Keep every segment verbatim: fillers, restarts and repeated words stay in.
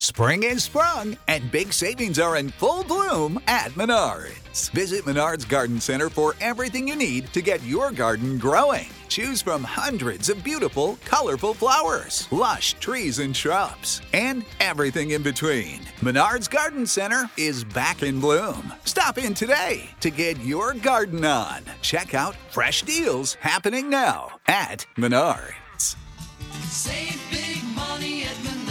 Spring is sprung, and big savings are in full bloom at Menards. Visit Menards Garden Center for everything you need to get your garden growing. Choose from hundreds of beautiful, colorful flowers, lush trees and shrubs, and everything in between. Menards Garden Center is back in bloom. Stop in today to get your garden on. Check out fresh deals happening now at Menards. Save big money at Menards.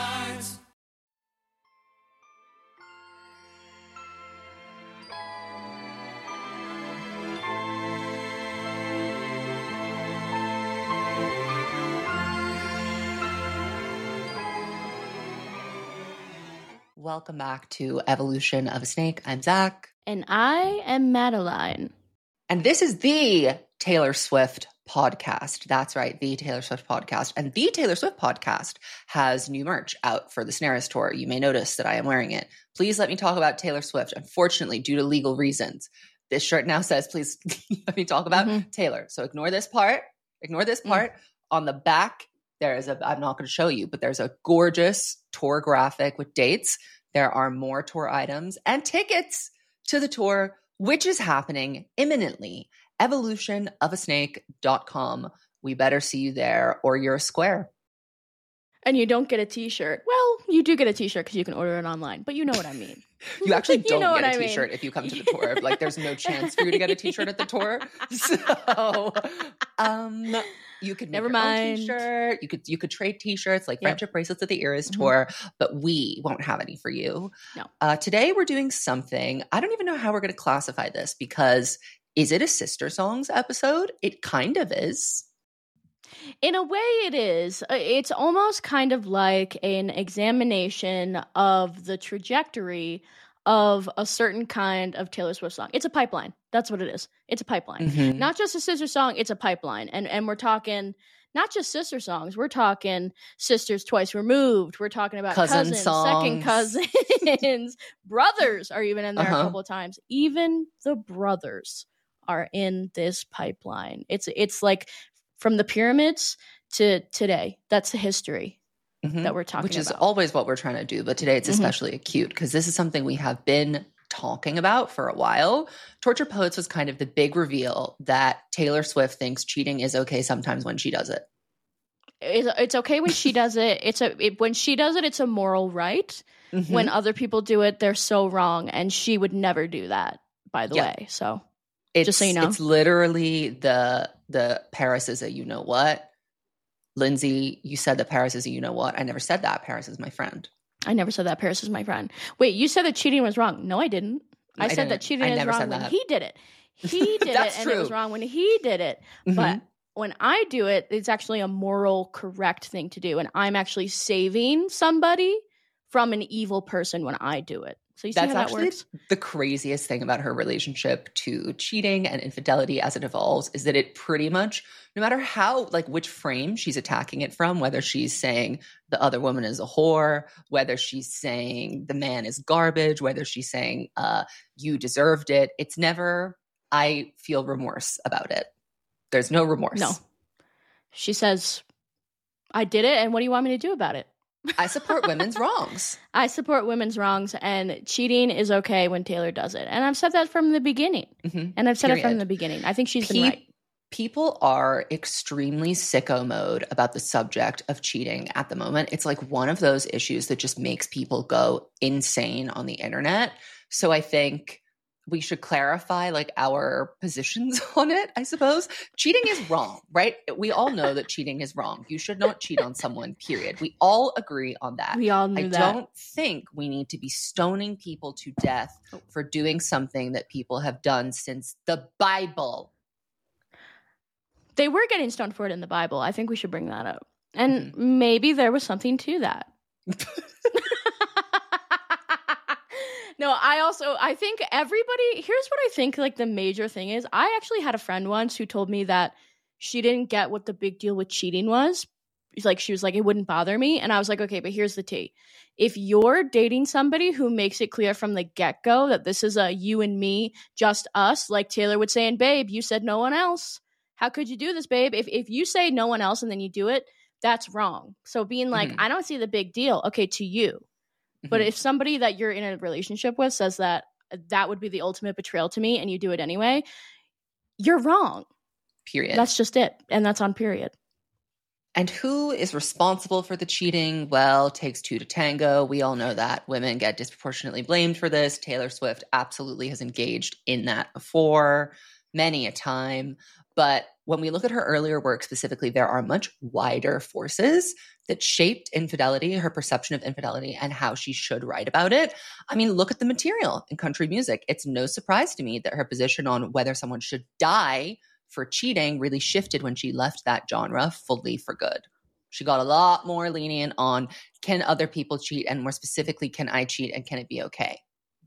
Welcome back to Evolution of a Snake. I'm Zach. And I am Madeline. And this is the Taylor Swift podcast. That's right, the Taylor Swift podcast. And the Taylor Swift podcast has new merch out for the Snares tour. You may notice that I am wearing it. Please let me talk about Taylor Swift. Unfortunately, due to legal reasons, this shirt now says, please let me talk about mm-hmm. Taylor. So ignore this part. Ignore this part. Mm. On the back, there is a, I'm not going to show you, but there's a gorgeous tour graphic with dates. There are more tour items and tickets to the tour, which is happening imminently. evolution of a snake dot com. We better see you there or you're a square. And you don't get a t-shirt. Well, you do get a t-shirt because you can order it online, but you know what I mean. You actually don't you know get a I t-shirt mean. if you come to the tour. Like there's no chance for you to get a t-shirt at the tour. So um, you could make Never your mind. own t-shirt. You could you could trade t-shirts like Yep. Friendship Bracelets at the Eras Mm-hmm. tour, but we won't have any for you. No. Uh, today we're doing something. I don't even know how we're going to classify this because is it a Sister Songs episode? It kind of is. In a way it is. Uh, It's almost kind of like an examination of the trajectory of a certain kind of Taylor Swift song. It's a pipeline. That's what it is. It's a pipeline. Mhm. Not just a sister song, it's a pipeline. And and we're talking not just sister songs, we're talking sisters twice removed. We're talking about Cousin cousins, second songs. cousins, brothers are even in there Uh-huh. a couple of times. Even the brothers are in this pipeline. It's it's like from the pyramids to today. That's the history Mhm. that we're talking Which is about. always what we're trying to do. But today it's Mhm. especially acute because this is something we have been talking about for a while. Torture Poets was kind of the big reveal that Taylor Swift thinks cheating is okay sometimes when she does it. It's, it's okay when she does it. It's a it, when she does it, it's a moral right. Mhm. When other people do it, they're so wrong, and she would never do that. By the Yeah. way, so It's, just so you know. it's literally the the Paris is a you know what. Lindsay, you said that Paris is a you know what. I never said that. Paris is my friend. I never said that Paris is my friend. Wait, you said that cheating was wrong. No, I didn't. I, I said didn't. that cheating I is never wrong said when that. he did it. He did it, That's and it was true. wrong when he did it. Mhm. But when I do it, it's actually a moral, correct thing to do, and I'm actually saving somebody from an evil person when I do it. So you see That's how that actually works? the craziest thing about her relationship to cheating and infidelity as it evolves is that it pretty much, no matter how, like which frame she's attacking it from, whether she's saying the other woman is a whore, whether she's saying the man is garbage, whether she's saying uh, you deserved it, it's never, I feel remorse about it. There's no remorse. No. She says, I did it, and what do you want me to do about it? I support women's wrongs. I support women's wrongs, and cheating is okay when Taylor does it. And I've said that from the beginning. Mhm. And I've said it from Period. the beginning. I think she's Pe- been right. People are extremely sicko mode about the subject of cheating at the moment. It's like one of those issues that just makes people go insane on the internet. So I think we should clarify like our positions on it, I suppose. Cheating is wrong, right? We all know that cheating is wrong. You should not cheat on someone, period. We all agree on that. We all knew I that. don't think we need to be stoning people to death for doing something that people have done since the Bible. They were getting stoned for it in the Bible. I think we should bring that up. And Mm-hmm. maybe there was something to that. No, I also, I think everybody, here's what I think like the major thing is. I actually had a friend once who told me that she didn't get what the big deal with cheating was. It's like, she was like, it wouldn't bother me. And I was like, okay, but here's the tea. If you're dating somebody who makes it clear from the get-go that this is a you and me, just us, like Taylor would say, and babe, you said no one else. How could you do this, babe? If if you say no one else and then you do it, that's wrong. So being like, Mhm. I don't see the big deal. Okay, to you. Mm-hmm. But if somebody that you're in a relationship with says that that would be the ultimate betrayal to me and you do it anyway, you're wrong. Period. That's just it. And that's on period. And who is responsible for the cheating? Well, takes two to tango. We all know that. Women get disproportionately blamed for this. Taylor Swift absolutely has engaged in that before, many a time. But when we look at her earlier work specifically, there are much wider forces that shaped infidelity, her perception of infidelity, and how she should write about it. I mean, look at the material in country music. It's no surprise to me that her position on whether someone should die for cheating really shifted when she left that genre fully for good. She got a lot more lenient on, can other people cheat? And more specifically, can I cheat and can it be okay?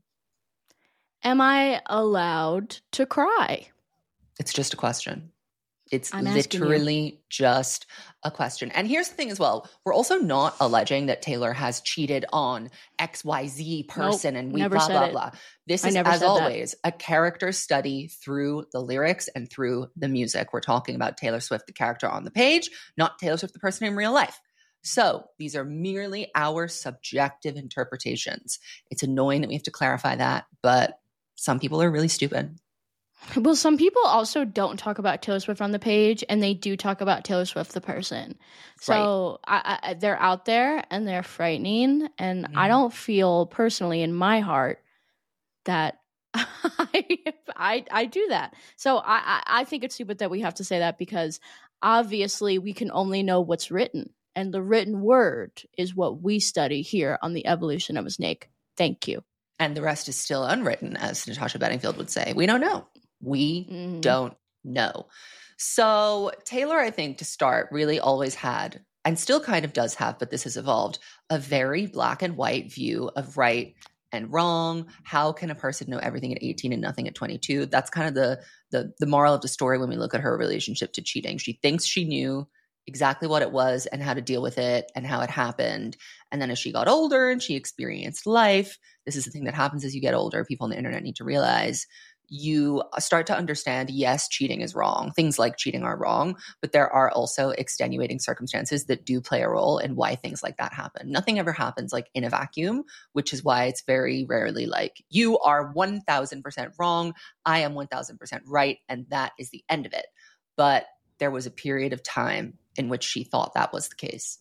Am I allowed to cry? It's just a question. It's I'm literally just a question. And here's the thing as well. We're also not alleging that Taylor has cheated on X Y Z person nope, and we never blah, said blah, it. blah. This I is, never as said always, that. a character study through the lyrics and through the music. We're talking about Taylor Swift, the character on the page, not Taylor Swift, the person in real life. So these are merely our subjective interpretations. It's annoying that we have to clarify that, but some people are really stupid. Well, some people also don't talk about Taylor Swift on the page, and they do talk about Taylor Swift, the person. So right. I, I, they're out there, and they're frightening, and mm-hmm. I don't feel personally in my heart that I, I I do that. So I, I, I think it's stupid that we have to say that, because obviously we can only know what's written, and the written word is what we study here on The Evolution of a Snake. Thank you. And the rest is still unwritten, as Natasha Bedingfield would say. We don't know. We mm. don't know. So Taylor, I think, to start, really always had, and still kind of does have, but this has evolved, a very black and white view of right and wrong. How can a person know everything at eighteen and nothing at twenty-two? That's kind of the the the moral of the story when we look at her relationship to cheating. She thinks she knew exactly what it was and how to deal with it and how it happened. And then as she got older and she experienced life, this is the thing that happens as you get older, people on the internet need to realize, you start to understand, yes, cheating is wrong. Things like cheating are wrong, but there are also extenuating circumstances that do play a role in why things like that happen. Nothing ever happens like in a vacuum, which is why it's very rarely like, you are one thousand percent wrong, I am one thousand percent right, and that is the end of it. But there was a period of time in which she thought that was the case.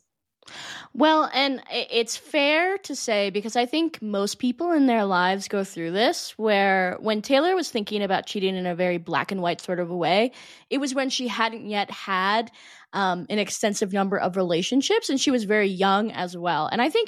Well, and it's fair to say, because I think most people in their lives go through this, where when Taylor was thinking about cheating in a very black and white sort of a way, it was when she hadn't yet had um, an extensive number of relationships, and she was very young as well. And I think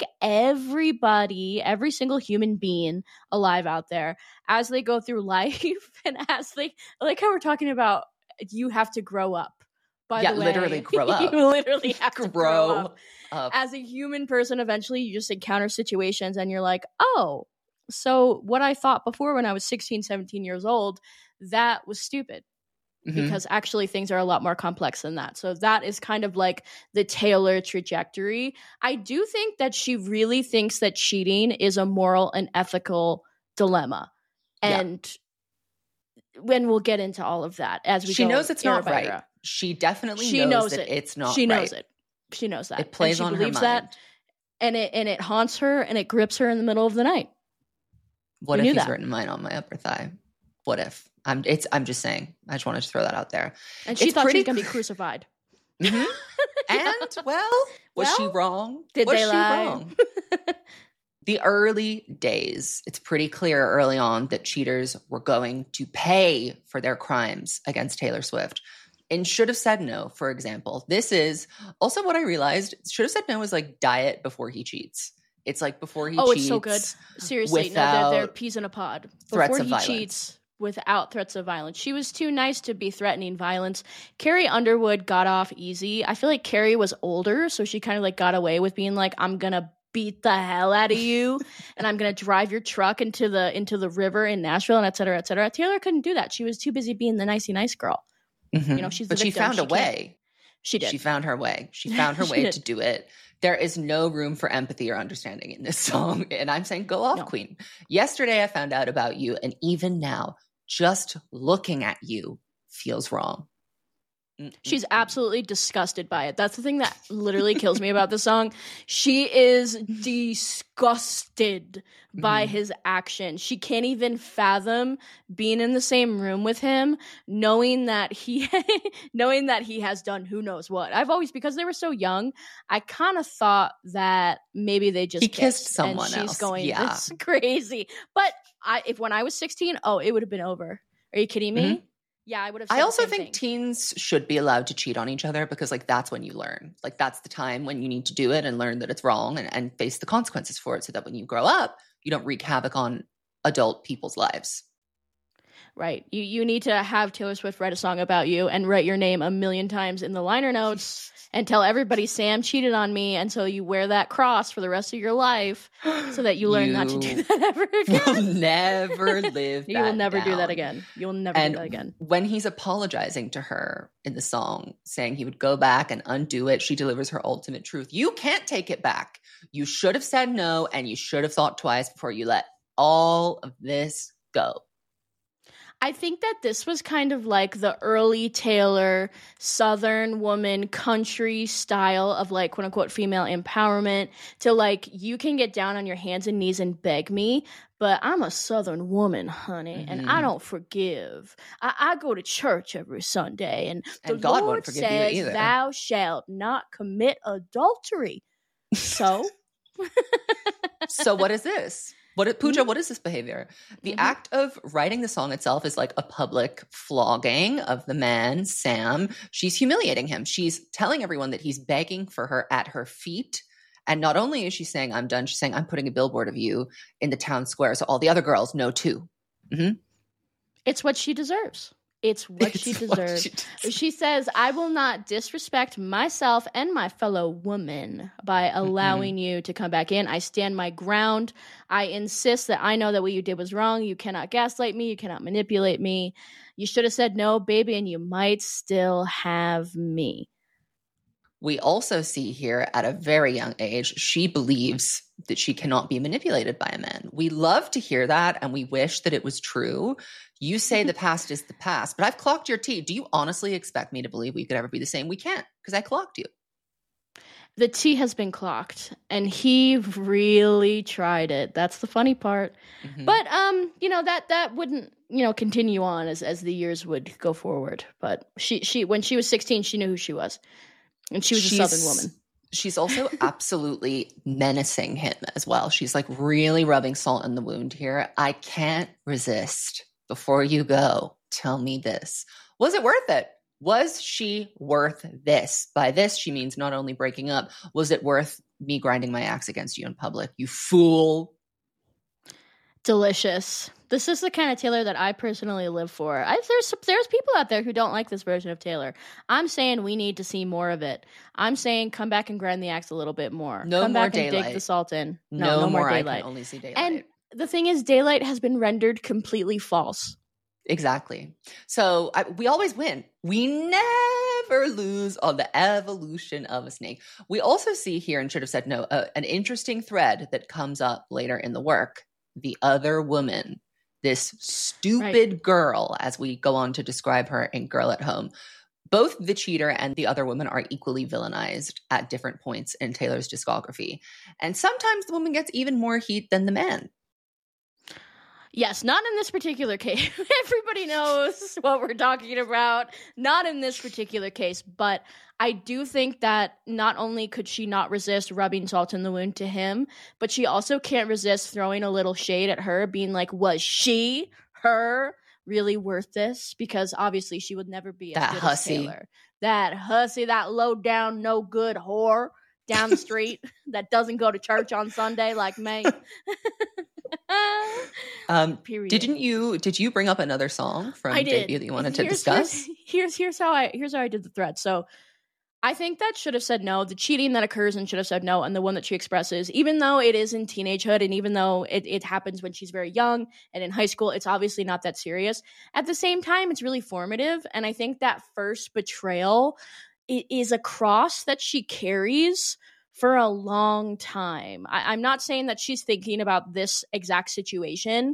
everybody, every single human being alive out there, as they go through life and as they, like how we're talking about, you have to grow up. By yeah, the way, literally grow up. You literally have to grow, grow up. up. As a human person, eventually you just encounter situations and you're like, oh, so what I thought before when I was sixteen, seventeen years old, that was stupid. Mm-hmm. Because actually things are a lot more complex than that. So that is kind of like the Taylor trajectory. I do think that she really thinks that cheating is a moral and ethical dilemma. And yeah. when we'll get into all of that as we she go. She knows it's not right. Era. She definitely she knows, knows that it. it's not She right. knows it. She knows that. It plays and she on believes her mind. That, and it and it haunts her and it grips her in the middle of the night. What we if he's that. written mine on my upper thigh? What if? I'm it's I'm just saying. I just wanted to throw that out there. And she it's thought pretty... she was gonna be crucified. Mm-hmm. And well, was well, she wrong? Did was they she lie? wrong? The early days, it's pretty clear early on that cheaters were going to pay for their crimes against Taylor Swift. And Should Have Said No, for example. This is also what I realized. Should Have Said No is like diet before he cheats. It's like before he oh, cheats. Oh, it's so good. Seriously, no, they're, they're peas in a pod. Threats before of he violence. cheats without threats of violence. She was too nice to be threatening violence. Carrie Underwood got off easy. I feel like Carrie was older, so she kind of like got away with being like, I'm gonna beat the hell out of you and I'm gonna drive your truck into the into the river in Nashville and et cetera, et cetera. Taylor couldn't do that. She was too busy being the nicey nice girl. Mm-hmm. You know, she's the but she victim. found she a way. She did. She found her way. She found her she way did. to do it. There is no room for empathy or understanding in this song. And I'm saying, go off, no. Queen. Yesterday, I found out about you. And even now, just looking at you feels wrong. She's absolutely disgusted by it. That's the thing that literally kills me about the song. She is disgusted by Mm-hmm. his action. She can't even fathom being in the same room with him, knowing that he knowing that he has done who knows what. I've always, because they were so young, I kind of thought that maybe they just He kissed kissed, someone and she's else. going, Yeah. "This is crazy." But I, if when I was sixteen, oh, it would have been over. Are you kidding me? Mhm. Yeah, I would have. Said I also the same think thing. teens should be allowed to cheat on each other because, like, that's when you learn. Like, that's the time when you need to do it and learn that it's wrong and, and face the consequences for it so that when you grow up, you don't wreak havoc on adult people's lives. Right. You you need to have Taylor Swift write a song about you and write your name a million times in the liner notes and tell everybody Sam cheated on me, and so you wear that cross for the rest of your life so that you learn not to do You that ever Will again. never live You will that never do that down. again. You will never And do that again. when he's apologizing to her in the song, saying he would go back and undo it, she delivers her ultimate truth. You can't take it back. You should have said no, and you should have thought twice before you let all of this go. I think that this was kind of like the early Taylor Southern woman country style of like quote unquote female empowerment to like, you can get down on your hands and knees and beg me, but I'm a Southern woman, honey, and I Mhm. don't forgive. I, I go to church every Sunday, and the And God won't Lord forgive you says, either. "Thou shalt not commit adultery." So, So what is this? What is, Pooja, Mhm. what is this behavior? The Mhm. act of writing the song itself is like a public flogging of the man, Sam. She's humiliating him. She's telling everyone that he's begging for her at her feet. And not only is she saying, I'm done, she's saying, I'm putting a billboard of you in the town square so all the other girls know too. Mhm. it's what she deserves. It's what she It's what deserves. she deserves. She says, "I will not disrespect myself and my fellow woman by allowing you to come back in. I stand my ground. I insist that I know that what you did was wrong. You cannot gaslight me. You cannot manipulate me. You should have said no, baby, and you might still have me." We also see here at a very young age, she believes that she cannot be manipulated by a man. We love to hear that and we wish that it was true. You say the past is the past, but I've clocked your T. Do you honestly expect me to believe we could ever be the same? We can't because I clocked you. The T has been clocked, and he really tried it. That's the funny part. Mhm. But um, you know, that that wouldn't, you know, continue on as as the years would go forward. But she she when she was sixteen, she knew who she was. And she was a Southern woman. She's also absolutely menacing him as well. She's like really rubbing salt in the wound here. I can't resist. Before you go, tell me this. Was it worth it? Was she worth this? By this, she means not only breaking up. Was it worth me grinding my axe against you in public? You fool. Delicious. This is the kind of Taylor that I personally live for. I, there's there's people out there who don't like this version of Taylor. I'm saying we need to see more of it. I'm saying come back and grind the axe a little bit more. No come more back and daylight. dig the salt in. No, No, no, more, more I daylight. can only see daylight. And the thing is, daylight has been rendered completely false. Exactly. So I, we always win. We never lose on the evolution of a snake. We also see here, and should have said no, uh, an interesting thread that comes up later in the work. The other woman, this stupid girl, as we go on to describe her in Girl at Home. Both the cheater and the other woman are equally villainized at different points in Taylor's discography. And sometimes the woman gets even more heat than the man. Yes, not in this particular case. Everybody knows what we're talking about. Not in this particular case, but I do think that not only could she not resist rubbing salt in the wound to him, but she also can't resist throwing a little shade at her, being like, was she, her, really worth this? Because obviously she would never be as That good hussy. as Taylor. That hussy, that low down, no good whore down the street that doesn't go to church on Sunday like me. Um, Period. didn't you? Did you bring up another song from I did. debut that you wanted to Here's- discuss? Here's, here's here's how I here's how I did the thread. So I think that should have said no. The cheating that occurs and should have said no, and the one that she expresses, even though it is in teenagehood and even though it, it happens when she's very young and in high school, it's obviously not that serious. At the same time, it's really formative. And I think that first betrayal it is a cross that she carries for a long time. I, I'm not saying that she's thinking about this exact situation,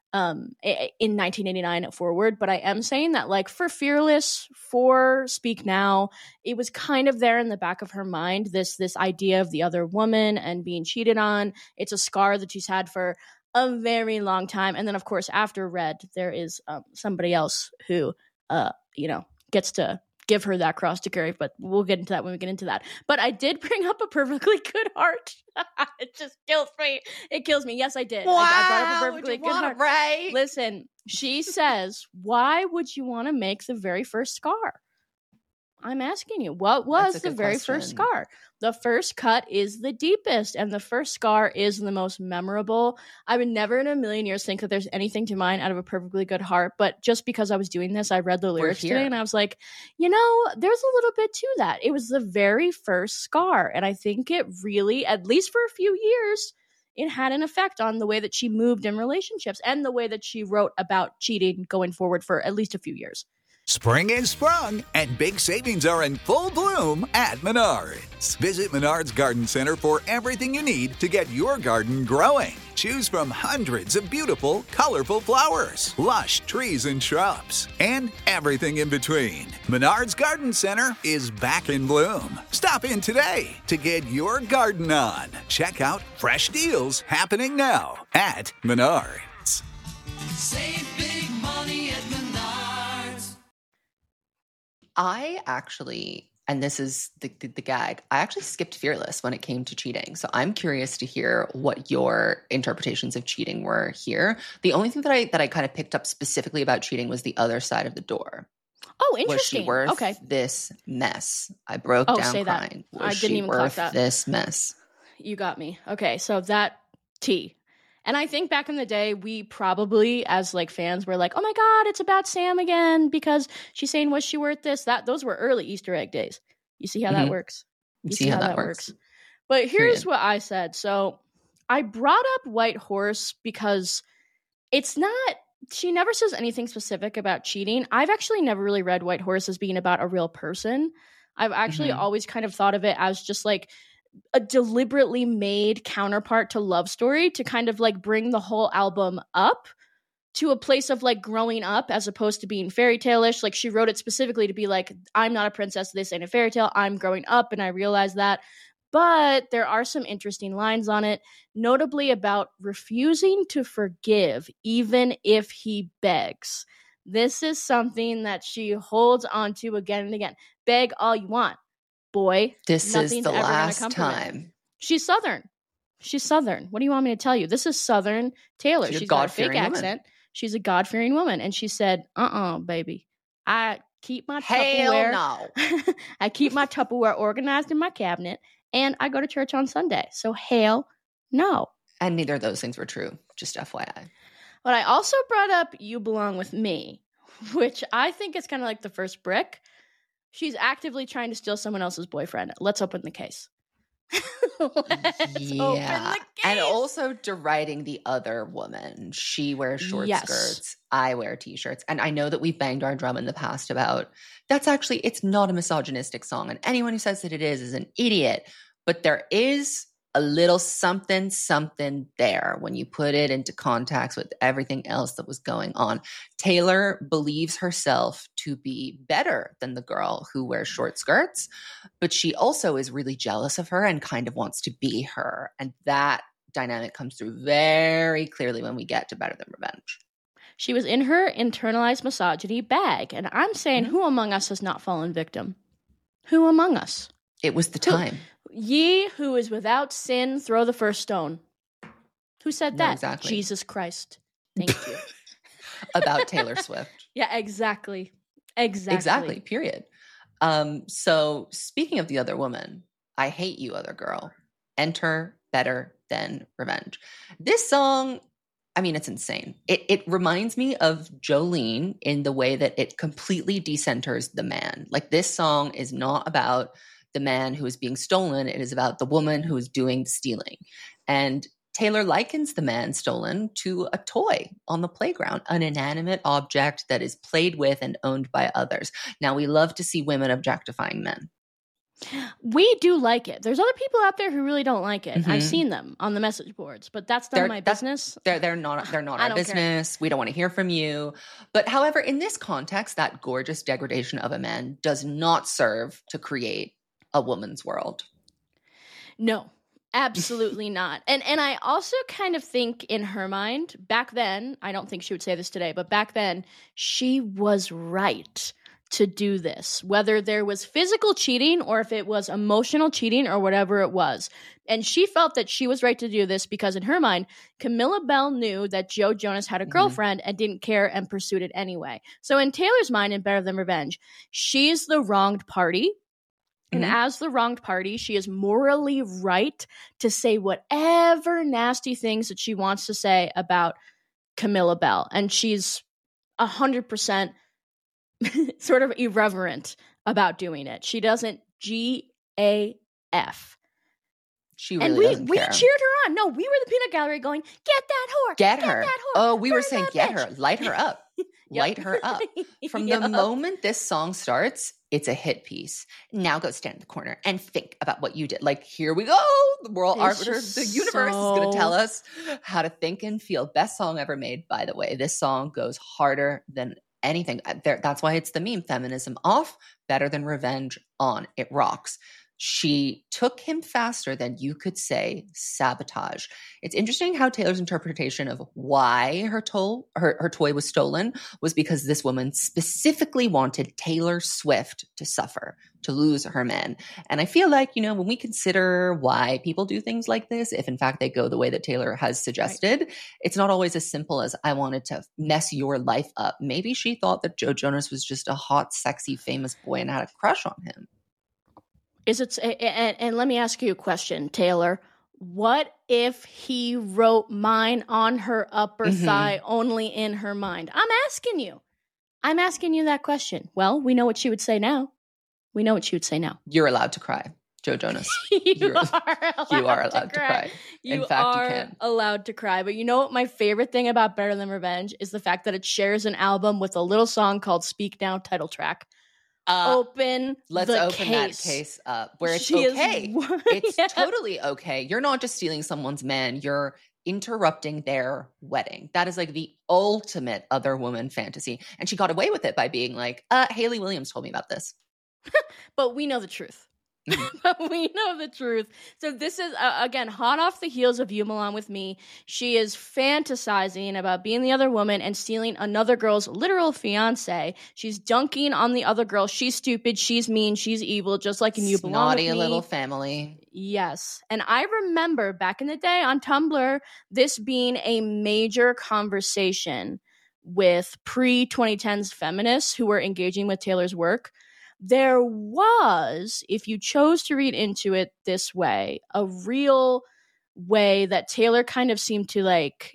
um, in nineteen eighty-nine forward. But I am saying that, like, for Fearless, for Speak Now, it was kind of there in the back of her mind, this this idea of the other woman and being cheated on. It's a scar that she's had for a very long time. And then, of course, after Red, there is um, somebody else who, uh, you know, gets to give her that cross to carry, but we'll get into that when we get into that. But I did bring up A Perfectly Good Heart. It just kills me. It kills me. Yes, I did. Wow, I, I brought up A Perfectly Good Heart. Right? Listen, she says, why would you want to make the very first scar? I'm asking you, what was the very question. first scar? The first cut is the deepest, and the first scar is the most memorable. I would never in a million years think that there's anything to mine out of A Perfectly Good Heart, but just because I was doing this, I read the lyrics today, and I was like, you know, there's a little bit to that. It was the very first scar, and I think it really, at least for a few years, it had an effect on the way that she moved in relationships and the way that she wrote about cheating going forward for at least a few years. Spring is sprung, and big savings are in full bloom at Menards. Visit Menards Garden Center for everything you need to get your garden growing. Choose from hundreds of beautiful, colorful flowers, lush trees and shrubs, and everything in between. Menards Garden Center is back in bloom. Stop in today to get your garden on. Check out fresh deals happening now at Menards. Save big money at Menards. I actually, and this is the, the, the gag, I actually skipped Fearless when it came to cheating. So I'm curious to hear what your interpretations of cheating were here. The only thing that I that I kind of picked up specifically about cheating was The Other Side of the Door. Oh, Was interesting. she worth Okay. this mess? I broke Oh, down say that. crying. Was I didn't she even clock worth that. this mess? You got me. Okay, so that T. And I think back in the day, we probably, as like fans, were like, "Oh my God, it's about Sam again," because she's saying, "Was she worth this?" That those were early Easter egg days. You see how that Mhm. works. You see how that works. But here's Period. what I said. So I brought up White Horse because it's not. She never says anything specific about cheating. I've actually never really read White Horse as being about a real person. I've actually Mhm. always kind of thought of it as just like a deliberately made counterpart to Love Story to kind of like bring the whole album up to a place of like growing up as opposed to being fairy tale-ish. Like she wrote it specifically to be like, I'm not a princess, this ain't a fairy tale, I'm growing up, and I realize that. But there are some interesting lines on it, notably about refusing to forgive even if he begs. This is something that she holds on to again and again. Beg all you want, boy. This is Nothing's the ever gonna last come from it. time. She's Southern. She's Southern. What do you want me to tell you? This is Southern Taylor. She's a She's got a fake God-fearing woman. accent. She's a God-fearing woman. And she said, uh-uh, baby. I keep my Hell Tupperware. no. I keep my Tupperware organized in my cabinet, and I go to church on Sunday. So hell no. And neither of those things were true, just F Y I. But I also brought up You Belong With Me, which I think is kind of like the first brick. She's actively trying to steal someone else's boyfriend. Let's open the case. Let's Yeah. open the case. And also deriding the other woman. She wears short Yes. skirts. I wear t-shirts. And I know that we've banged our drum in the past about that's actually, it's not a misogynistic song. And anyone who says that it is is an idiot. But there is a little something, something there when you put it into context with everything else that was going on. Taylor believes herself to be better than the girl who wears short skirts, but she also is really jealous of her and kind of wants to be her. And that dynamic comes through very clearly when we get to Better Than Revenge. She was in her internalized misogyny bag. And I'm saying, Mhm. who among us has not fallen victim? Who among us? It was the Who- time. Ye who is without sin, throw the first stone. Who said No, that? exactly. Jesus Christ. Thank you. About Taylor Swift. Yeah, exactly. Exactly. Exactly, period. Um, so speaking of the other woman, I Hate You, Other Girl. Enter Better Than Revenge. This song, I mean, it's insane. It it reminds me of Jolene in the way that it completely decenters the man. Like this song is not about the man who is being stolen. It is about the woman who is doing the stealing. And Taylor likens the man stolen to a toy on the playground, an inanimate object that is played with and owned by others. Now, we love to see women objectifying men. We do like it. There's other people out there who really don't like it. Mhm. I've seen them on the message boards, but that's none They're- of my that's- business. They're they're not they're not I our don't care. business. We don't want to hear from you. But however, in this context, that gorgeous degradation of a man does not serve to create a woman's world. No, absolutely not. And and I also kind of think in her mind, back then, I don't think she would say this today, but back then, she was right to do this, whether there was physical cheating or if it was emotional cheating or whatever it was. And she felt that she was right to do this because in her mind, Camilla Bell knew that Joe Jonas had a Mhm. girlfriend and didn't care and pursued it anyway. So in Taylor's mind, in Better Than Revenge, she's the wronged party. And Mhm. as the wronged party, she is morally right to say whatever nasty things that she wants to say about Camilla Bell. And she's one hundred percent sort of irreverent about doing it. She doesn't G A F. She really And we, doesn't we care. cheered her on. No, we were the peanut gallery going, get that whore. Get her. that whore. Oh, we were Burn saying that get bitch." her, light her up. Yep. Light her up. From Yep. the moment this song starts, it's a hit piece. Now go stand in the corner and think about what you did. Like, here we go. The world It's arbiter of just the universe is going to so- tell us how to think and feel. Best song ever made, by the way. This song goes harder than anything. Uh, There, that's why it's the meme. Feminism off, Better Than Revenge on. It rocks. She took him faster than you could say sabotage. It's interesting how Taylor's interpretation of why her, toll, her, her toy was stolen was because this woman specifically wanted Taylor Swift to suffer, to lose her man. And I feel like, you know, when we consider why people do things like this, if in fact they go the way that Taylor has suggested, right. It's not always as simple as I wanted to mess your life up. Maybe she thought that Joe Jonas was just a hot, sexy, famous boy and had a crush on him. Is it? And, and let me ask you a question, Taylor. What if he wrote mine on her upper Mhm. thigh, only in her mind? I'm asking you. I'm asking you that question. Well, we know what she would say now. We know what she would say now. You're allowed to cry, Joe Jonas. you You're- are allowed, You are to, allowed to cry. cry. You In fact, you are can. allowed to cry. But you know what? My favorite thing about Better Than Revenge is the fact that it shares an album with a little song called "Speak Now" title track. Uh, open. Let's the open case. that case up where it's She is okay. one- It's Yeah. totally okay. You're not just stealing someone's man, you're interrupting their wedding. That is like the ultimate other woman fantasy. And she got away with it by being like, uh, Haley Williams told me about this. But we know the truth. Mhm. But we know the truth. So this is, uh, again, hot off the heels of You Milan With Me. She is fantasizing about being the other woman and stealing another girl's literal fiance. She's dunking on the other girl. She's stupid. She's mean. She's evil, just like in You Belong Snotty With Me. little family. Yes. And I remember back in the day on Tumblr, this being a major conversation with pre twenty tens feminists who were engaging with Taylor's work. There was, if you chose to read into it this way, a real way that Taylor kind of seemed to like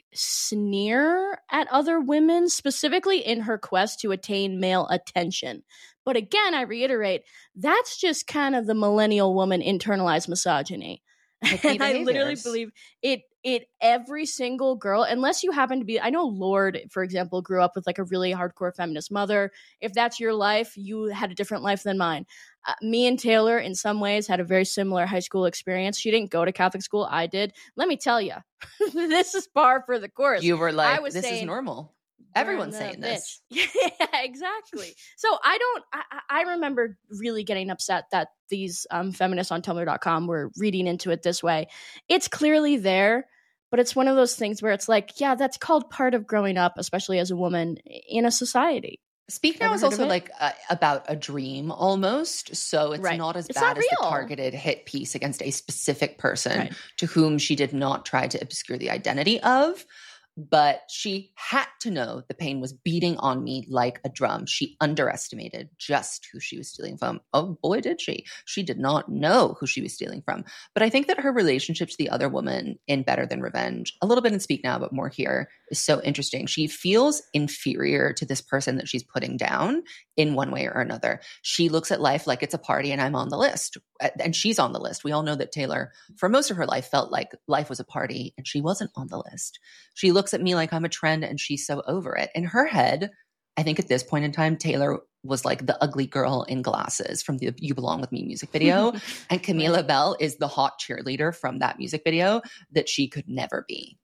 sneer at other women, specifically in her quest to attain male attention. But again, I reiterate, that's just kind of the millennial woman internalized misogyny. Picky And I literally behaviors. believe it it every single girl, unless you happen to be, I know Lorde, for example, grew up with like a really hardcore feminist mother. If that's your life, you had a different life than mine. Uh, me and Taylor, in some ways, had a very similar high school experience. She didn't go to Catholic school. I did. Let me tell you, this is par for the course. You were like, was this is saying, normal. Burn Everyone's the saying this. bitch. Yeah, exactly. So I don't, I, I I remember really getting upset that these um, feminists on Tumblr dot com were reading into it this way. It's clearly there, but it's one of those things where it's like, yeah, that's called part of growing up, especially as a woman in a society. Speak Now Ever is heard of also it? like uh, about a dream almost. So it's Right. not as It's bad not as the real. targeted hit piece against a specific person Right. to whom she did not try to obscure the identity of. But she had to know the pain was beating on me like a drum. She underestimated just who she was stealing from. Oh boy, did she. She did not know who she was stealing from. But I think that her relationship to the other woman in Better Than Revenge, a little bit in Speak Now, but more here, is so interesting. She feels inferior to this person that she's putting down in one way or another. She looks at life like it's a party and I'm on the list. And she's on the list. We all know that Taylor, for most of her life, felt like life was a party and she wasn't on the list. She looks at me like I'm a trend and she's so over it. In her head, I think at this point in time, Taylor was like the ugly girl in glasses from the You Belong With Me music video. And Camila right. Belle is the hot cheerleader from that music video that she could never be.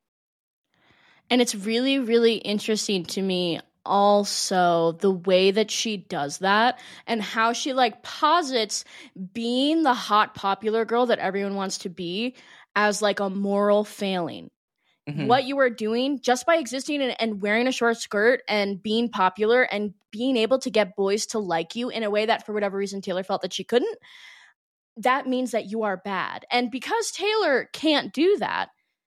And it's really, really interesting to me also the way that she does that and how she like posits being the hot popular girl that everyone wants to be as like a moral failing. Mm-hmm. What you are doing just by existing and, and wearing a short skirt and being popular and being able to get boys to like you in a way that for whatever reason Taylor felt that she couldn't, that means that you are bad. And because Taylor can't do that,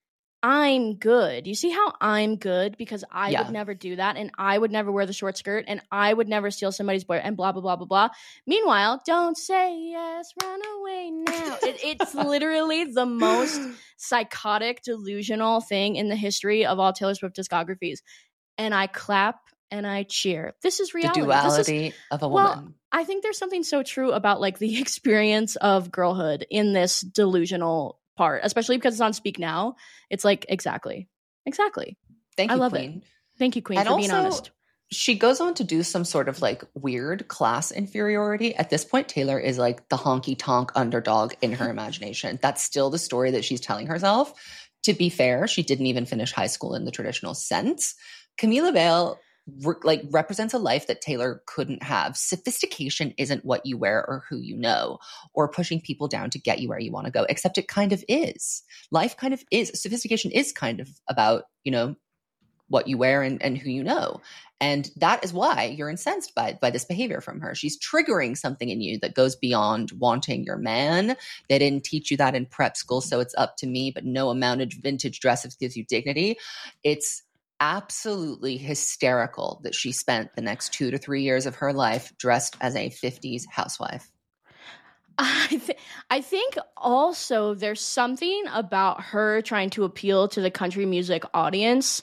I'm good. You see how I'm good? Because I yeah. would never do that, and I would never wear the short skirt, and I would never steal somebody's boy, and blah, blah, blah, blah, blah. Meanwhile, don't say yes, run away now. it, it's literally the most psychotic, delusional thing in the history of all Taylor Swift discographies. And I clap and I cheer. This is reality. The duality is, of a woman. Well, I think there's something so true about like the experience of girlhood in this delusional part, especially because it's on Speak Now. It's like, exactly. Exactly. Thank you, I love Queen. It. Thank you, Queen, and for also, being honest. She goes on to do some sort of like weird class inferiority. At this point, Taylor is like the honky tonk underdog in her imagination. That's still the story that she's telling herself. To be fair, she didn't even finish high school in the traditional sense. Camila Belle re- like represents a life that Taylor couldn't have. Sophistication isn't what you wear or who you know, or pushing people down to get you where you want to go, except it kind of is. Life kind of is. Sophistication is kind of about, you know, what you wear and, and who you know. And that is why you're incensed by, by this behavior from her. She's triggering something in you that goes beyond wanting your man. They didn't teach you that in prep school, so it's up to me, but no amount of vintage dresses gives you dignity. It's absolutely hysterical that she spent the next two to three years of her life dressed as a fifties housewife. I, th- I think also there's something about her trying to appeal to the country music audience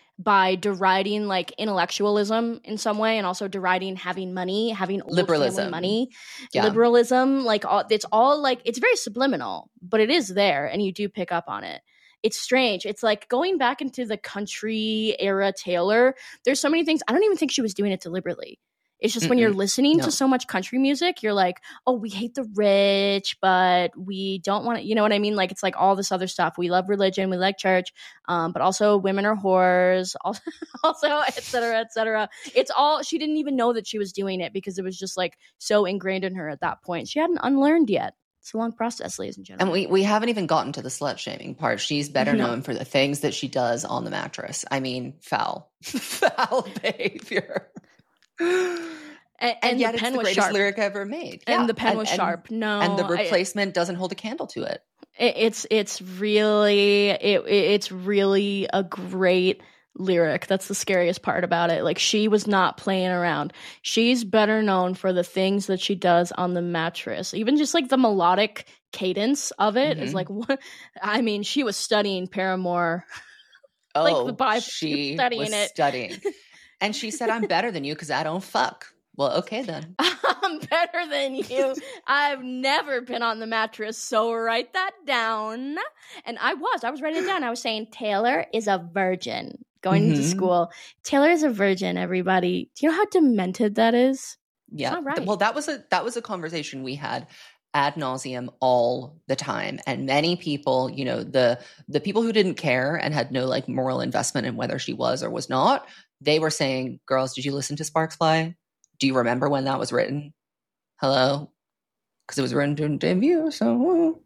by deriding like intellectualism in some way, and also deriding having money, having old liberalism family money, yeah. liberalism. Like all, it's all like, it's very subliminal, but it is there, and you do pick up on it. It's strange. It's like going back into the country era Taylor. There's so many things. I don't even think she was doing it deliberately. It's just Mm-mm. when you're listening no. to so much country music, you're like, oh, we hate the rich, but we don't want to, you know what I mean? Like, it's like all this other stuff. We love religion, we like church, um, but also women are whores, also, also, et cetera, et cetera. It's all, she didn't even know that she was doing it because it was just like so ingrained in her at that point. She hadn't unlearned yet. It's a long process, ladies and gentlemen. And we, we haven't even gotten to the slut shaming part. She's better no. known for the things that she does on the mattress. I mean, foul, foul behavior. And, and, and yet the pen it's the was greatest sharp. lyric ever made. And yeah. the pen and, was and, sharp. No, and the replacement I, doesn't hold a candle to it. it it's it's really it, it's really a great lyric. That's the scariest part about it. Like, she was not playing around. She's better known for the things that she does on the mattress. Even just like the melodic cadence of it mm-hmm. is like what I mean. She was studying Paramore. Oh, like the Bible. She studying was it. studying. And she said, I'm better than you because I don't fuck. Well, okay then. I'm better than you. I've never been on the mattress, so write that down. And I was. I was writing it down. I was saying, Taylor is a virgin. Going mm-hmm. to school. Taylor is a virgin, everybody. Do you know how demented that is? Yeah. It's not right. Well, that was a that was a conversation we had ad nauseum all the time. And many people, you know, the the people who didn't care and had no like moral investment in whether she was or was not, they were saying, girls, did you listen to Sparks Fly? Do you remember when that was written? Hello? Because it was written during debut, so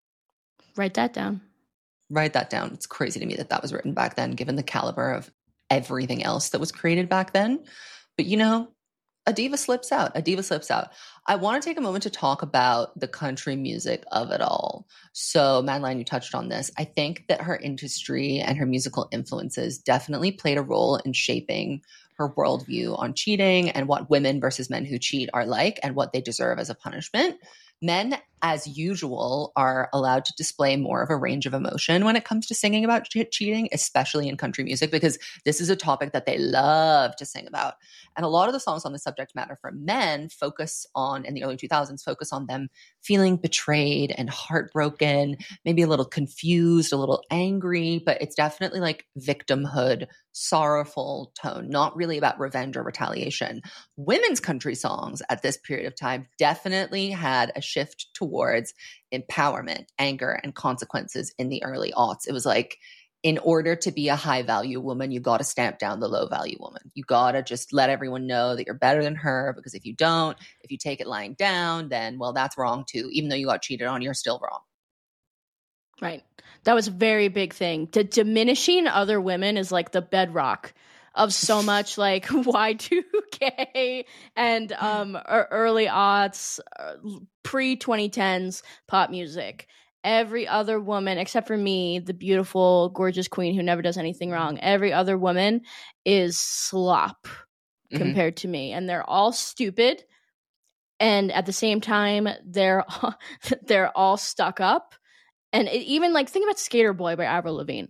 write that down. Write that down. It's crazy to me that that was written back then, given the caliber of everything else that was created back then. But, you know, a diva slips out. A diva slips out. I want to take a moment to talk about the country music of it all. So, Madeline, you touched on this. I think that her industry and her musical influences definitely played a role in shaping her worldview on cheating and what women versus men who cheat are like and what they deserve as a punishment. Men as usual, are allowed to display more of a range of emotion when it comes to singing about che- cheating, especially in country music, because this is a topic that they love to sing about. And a lot of the songs on the subject matter for men focus on, in the early two thousands, focus on them feeling betrayed and heartbroken, maybe a little confused, a little angry, but it's definitely like victimhood, sorrowful tone, not really about revenge or retaliation. Women's country songs at this period of time definitely had a shift towards empowerment, anger, and consequences in the early aughts. It was like, in order to be a high value woman, you got to stamp down the low value woman. You got to just let everyone know that you're better than her, because if you don't, if you take it lying down, then, well, that's wrong too. Even though you got cheated on, you're still wrong. Right. That was a very big thing. D- diminishing other women is like the bedrock of so much like Y two K and um, early aughts, pre twenty tens pop music. Every other woman, except for me, the beautiful, gorgeous queen who never does anything wrong, every other woman is slop mm-hmm. compared to me. And they're all stupid. And at the same time, they're they're all stuck up. And it, even like, think about Skater Boy by Avril Lavigne.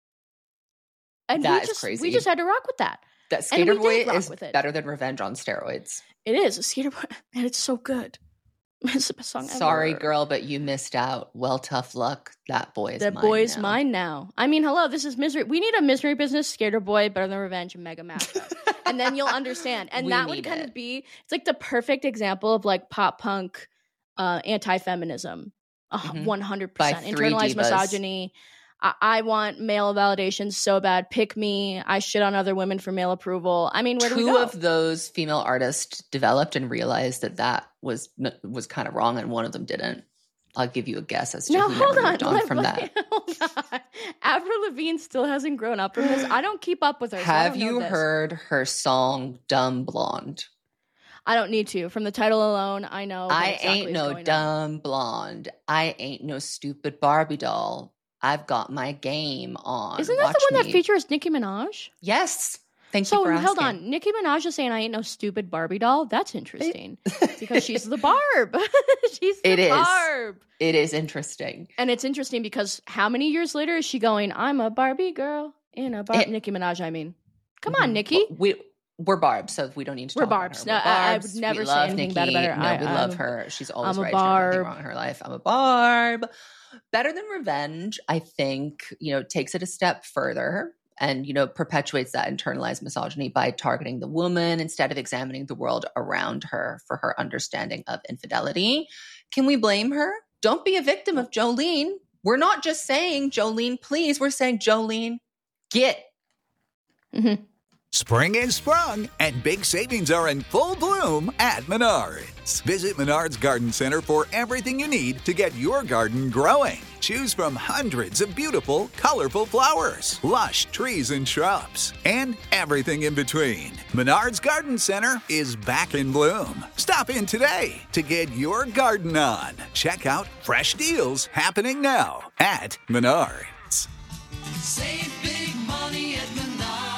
And that we is just, crazy. We just had to rock with that. That Skater Boy is better than Revenge on steroids. It is. Skater Boy, and it's so good. It's the best song ever. Sorry, girl, but you missed out. Well, tough luck. That boy is that mine boy's now. mine now. I mean, hello, this is misery. We need a Misery Business, Skater Boy, Better Than Revenge, and Mega Mashup. And then you'll understand. And We that would need kind it. of be, it's like the perfect example of like pop punk uh, anti-feminism. Oh, Mhm. one hundred percent. By three Internalized divas. misogyny. I-, I want male validation so bad. Pick me. I shit on other women for male approval. I mean, where do we Two go? of those female artists developed and realized that that was was kind of wrong, and one of them didn't. I'll give you a guess as to No, who hold never on. moved on Let- from let- that. hold on. Avril Lavigne still hasn't grown up from this. I don't keep up with her. so I Have don't know you this. heard her song "Dumb Blonde"? I don't need to. From the title alone, I know. what I exactly ain't is no going on. dumb blonde. I ain't no stupid Barbie doll. I've got my game on. Isn't that Watch the one me. that features Nicki Minaj? Yes. Thank So you for hold asking. on, Nicki Minaj is saying I ain't no stupid Barbie doll. That's interesting because she's the Barb. she's the It is. Barb. It is interesting. And it's interesting because how many years later is she going? I'm a Barbie girl in a Barb. It- Nicki Minaj. I mean, come Mhm. on, Nicki. Well, we we're Barbs, so we don't need to We're talk about Barbs. her. We're No, I- I would Barbs. never we say love anything Nikki. bad about her. No, I- we I'm- love her. She's always I'm a right. She's never anything Barb. wrong in her life. I'm a Barb. Better Than Revenge, I think, you know, takes it a step further and, you know, perpetuates that internalized misogyny by targeting the woman instead of examining the world around her for her understanding of infidelity. Can we blame her? Don't be a victim of Jolene. We're not just saying, Jolene, please. We're saying, Jolene, get. Mm-hmm. Spring is sprung, and big savings are in full bloom at Menards. Visit Menards Garden Center for everything you need to get your garden growing. Choose from hundreds of beautiful, colorful flowers, lush trees and shrubs, and everything in between. Menards Garden Center is back in bloom. Stop in today to get your garden on. Check out fresh deals happening now at Menards. Save big money at Menards.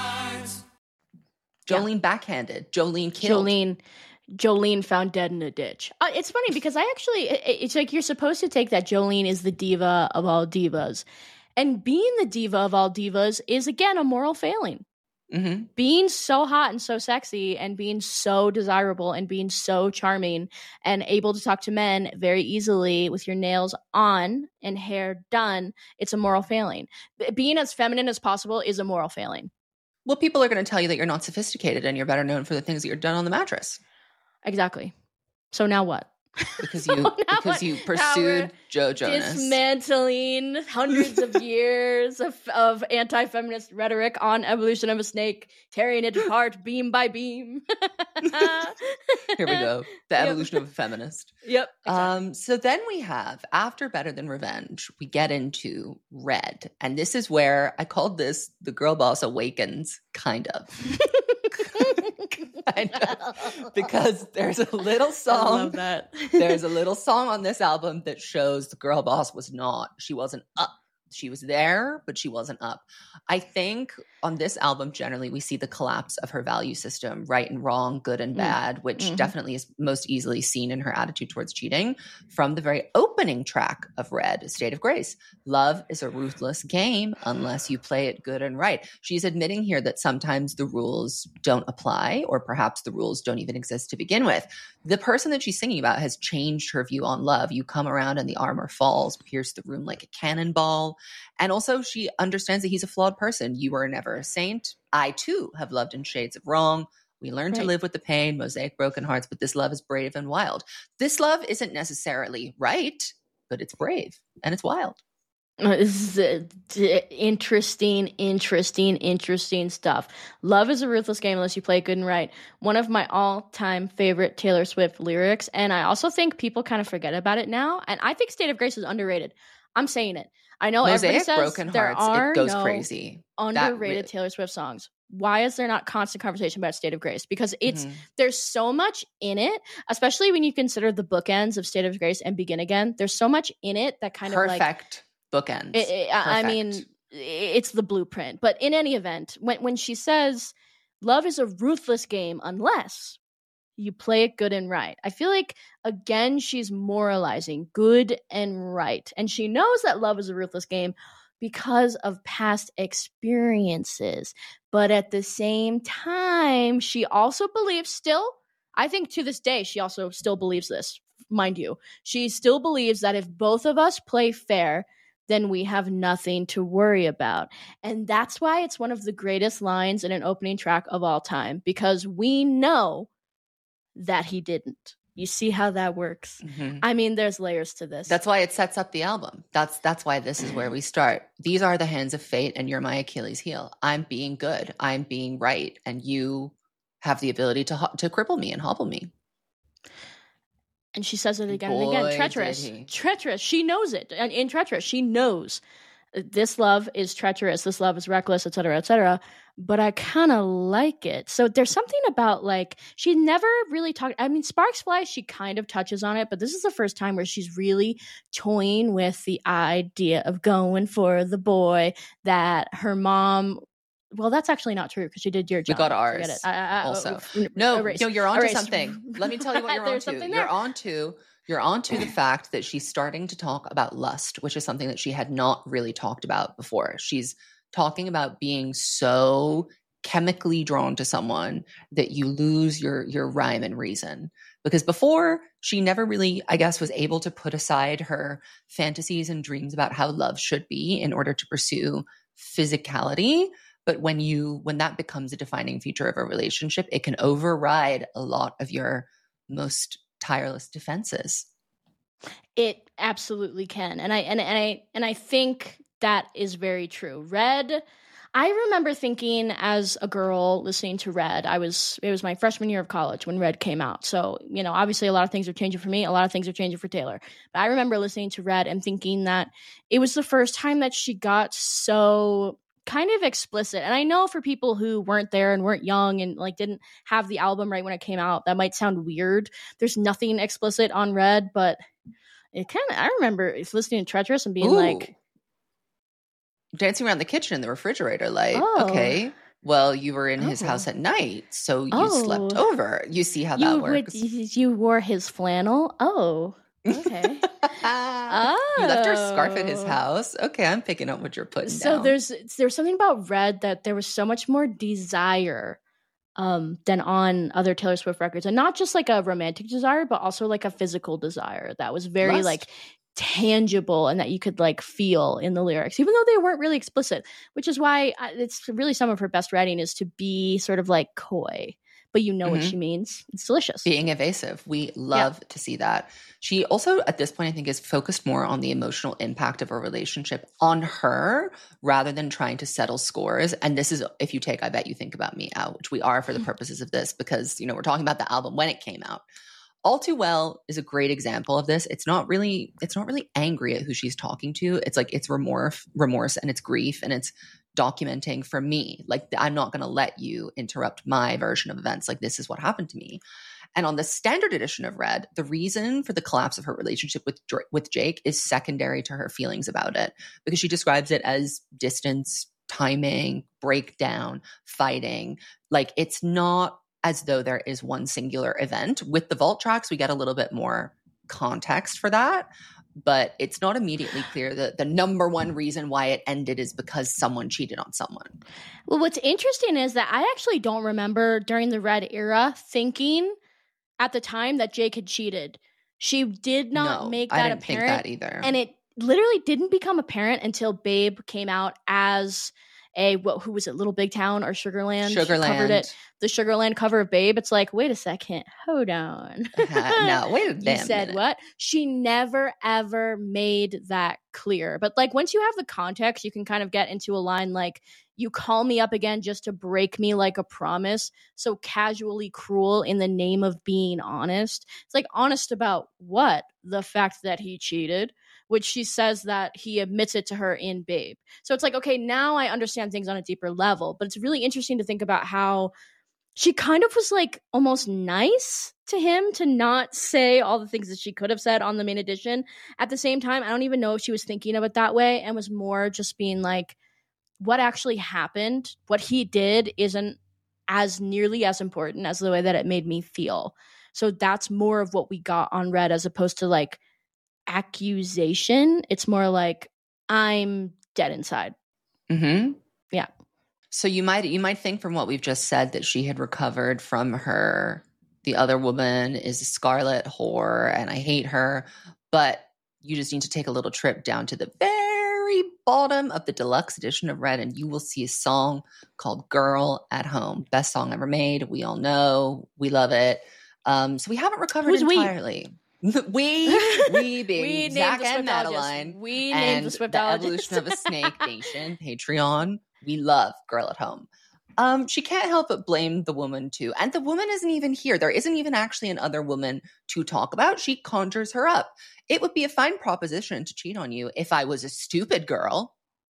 Jolene backhanded. Jolene killed. Jolene, Jolene found dead in a ditch. Uh, it's funny because I actually, it, it's like you're supposed to take that Jolene is the diva of all divas. And being the diva of all divas is, again, a moral failing. Mm-hmm. Being so hot and so sexy and being so desirable and being so charming and able to talk to men very easily with your nails on and hair done, it's a moral failing. B- Being as feminine as possible is a moral failing. Well, people are going to tell you that you're not sophisticated and you're better known for the things that you're done on the mattress Exactly. So now what? because So you now because what- you now pursued we're Joe Jonas. Dismantling hundreds of years of, of anti-feminist rhetoric on evolution of a snake, tearing it apart beam by beam. Here we go. The Yep. evolution of a feminist. Yep. Um, so then we have, after Better Than Revenge, we get into Red. And this is where I called this The Girl Boss Awakens, kind of. kind of. Because there's a little I song. love that. There's a little song on this album that shows the girl boss was not, she wasn't up She was there, but she wasn't up. I think on this album, generally, we see the collapse of her value system, right and wrong, good and bad, mm. which mm-hmm. definitely is most easily seen in her attitude towards cheating from the very opening track of Red, State of Grace. Love is a ruthless game unless you play it good and right. She's admitting here that sometimes the rules don't apply, or perhaps the rules don't even exist to begin with. The person that she's singing about has changed her view on love. You come around and the armor falls, pierce the room like a cannonball. And also she understands that he's a flawed person. You were never a saint. I too have loved in shades of wrong. We learn right. to live with the pain, mosaic broken hearts, but this love is brave and wild. This love isn't necessarily right, but it's brave and it's wild. This is uh, interesting, interesting, interesting stuff. Love is a ruthless game unless you play it good and right. One of my all-time favorite Taylor Swift lyrics, and I also think people kind of forget about it now, and I think State of Grace is underrated. I'm saying it. I know Mosaic everybody says Broken there Hearts, are it goes no crazy. underrated really- Taylor Swift songs. Why is there not constant conversation about State of Grace? Because it's mm-hmm. there's so much in it, especially when you consider the bookends of State of Grace and Begin Again. There's so much in it that kind Perfect. of like Perfect bookends. It, it, I mean, it's the blueprint. But in any event, when when she says love is a ruthless game unless you play it good and right, I feel like, again, she's moralizing good and right. And she knows that love is a ruthless game because of past experiences. But at the same time, she also believes still, I think to this day, she also still believes this, mind you. She still believes that if both of us play fair, then we have nothing to worry about. And that's why it's one of the greatest lines in an opening track of all time, because we know that he didn't. You see how that works? Mm-hmm. I mean, there's layers to this. That's why it sets up the album. That's that's why this is where we start. These are the hands of fate, and you're my Achilles heel. I'm being good. I'm being right, and you have the ability to ho- to cripple me and hobble me. And she says it again Boy, and again. Treacherous. Treacherous. She knows it. And in Treacherous, she knows this love is treacherous. This love is reckless, et cetera, et cetera. But I kind of like it. So there's something about, like, she never really talked. I mean, Sparks Fly, she kind of touches on it, but this is the first time where she's really toying with the idea of going for the boy that her mom. Well, that's actually not true because she did Dear John. We got ours. Forget it. I, I, also. Uh, no, erase. no, you're onto Erase. something. Let me tell you what you're onto. You're You're onto. You're onto the fact that she's starting to talk about lust, which is something that she had not really talked about before. She's talking about being so chemically drawn to someone that you lose your your rhyme and reason. Because before, she never really, I guess, was able to put aside her fantasies and dreams about how love should be in order to pursue physicality. But when you when that becomes a defining feature of a relationship, it can override a lot of your most tireless defenses. It absolutely can. And I and, and I and I think that is very true. Red, I remember thinking as a girl listening to Red, I was it was my freshman year of college when Red came out. So, you know, obviously a lot of things are changing for me, a lot of things are changing for Taylor. But I remember listening to Red and thinking that it was the first time that she got so kind of explicit. And I know for people who weren't there and weren't young and like didn't have the album right when it came out, that might sound weird. There's nothing explicit on Red, but it kind of, I remember listening to Treacherous and being Ooh. like, dancing around the kitchen in the refrigerator, like, oh. okay, well, you were in oh. his house at night, so you oh. slept over. You see how you that works. Would, you wore his flannel? Oh, okay. oh. You left your scarf at his house. Okay, I'm picking up what you're putting so down. there's there's something about Red that there was so much more desire um, than on other Taylor Swift records, and not just like a romantic desire, but also like a physical desire that was very Lust. like tangible and that you could like feel in the lyrics, even though they weren't really explicit. Which is why I, it's really some of her best writing is to be sort of like coy. But you know mm-hmm. what she means. It's delicious. Being evasive. We love yeah. to see that. She also, at this point, I think, is focused more on the emotional impact of a relationship on her rather than trying to settle scores. And this is, if you take I Bet You Think About Me out, which we are for the purposes of this because, you know, we're talking about the album when it came out. All Too Well is a great example of this. It's not really, it's not really angry at who she's talking to. It's like, it's remorse, remorse and it's grief and it's documenting for me. Like, I'm not going to let you interrupt my version of events. Like, this is what happened to me. And on the standard edition of Red, the reason for the collapse of her relationship with with Jake is secondary to her feelings about it, because she describes it as distance, timing, breakdown, fighting. Like, it's not as though there is one singular event. With the vault tracks, we get a little bit more context for that, but it's not immediately clear that the number one reason why it ended is because someone cheated on someone. Well, what's interesting is that I actually don't remember during the Red era thinking at the time that Jake had cheated. She did not no, make that I didn't apparent. think that either. And it literally didn't become apparent until Babe came out as a, what, who was it, Little Big Town or Sugarland? She Sugarland. covered it. The Sugarland cover of Babe. It's like, wait a second. Hold on. uh, no, wait a You damn said minute. what? She never, ever made that clear. But like, once you have the context, you can kind of get into a line like, you call me up again just to break me like a promise, so casually cruel in the name of being honest. It's like, honest about what? The fact that he cheated, which she says that he admits it to her in Babe. So it's like, okay, now I understand things on a deeper level. But it's really interesting to think about how she kind of was like almost nice to him to not say all the things that she could have said on the main edition. At the same time, I don't even know if she was thinking of it that way and was more just being like, what actually happened, what he did isn't as nearly as important as the way that it made me feel. So that's more of what we got on Red as opposed to like accusation. It's more like, I'm dead inside. Mm-hmm. Yeah. So you might you might think from what we've just said that she had recovered from her, the other woman is a Scarlet whore and I hate her, but you just need to take a little trip down to the very bottom of the deluxe edition of Red and you will see a song called Girl at Home. Best song ever made. We all know. We love it. Um, so we haven't recovered Who's we? entirely. We, we being We Zach named the and Swiftologist. Madeline. We and named the the Swiftologist. Evolution of a Snake Nation, Patreon. We love Girl at Home. Um, she can't help but blame the woman too. And the woman isn't even here. There isn't even actually another woman to talk about. She conjures her up. It would be a fine proposition to cheat on you if I was a stupid girl.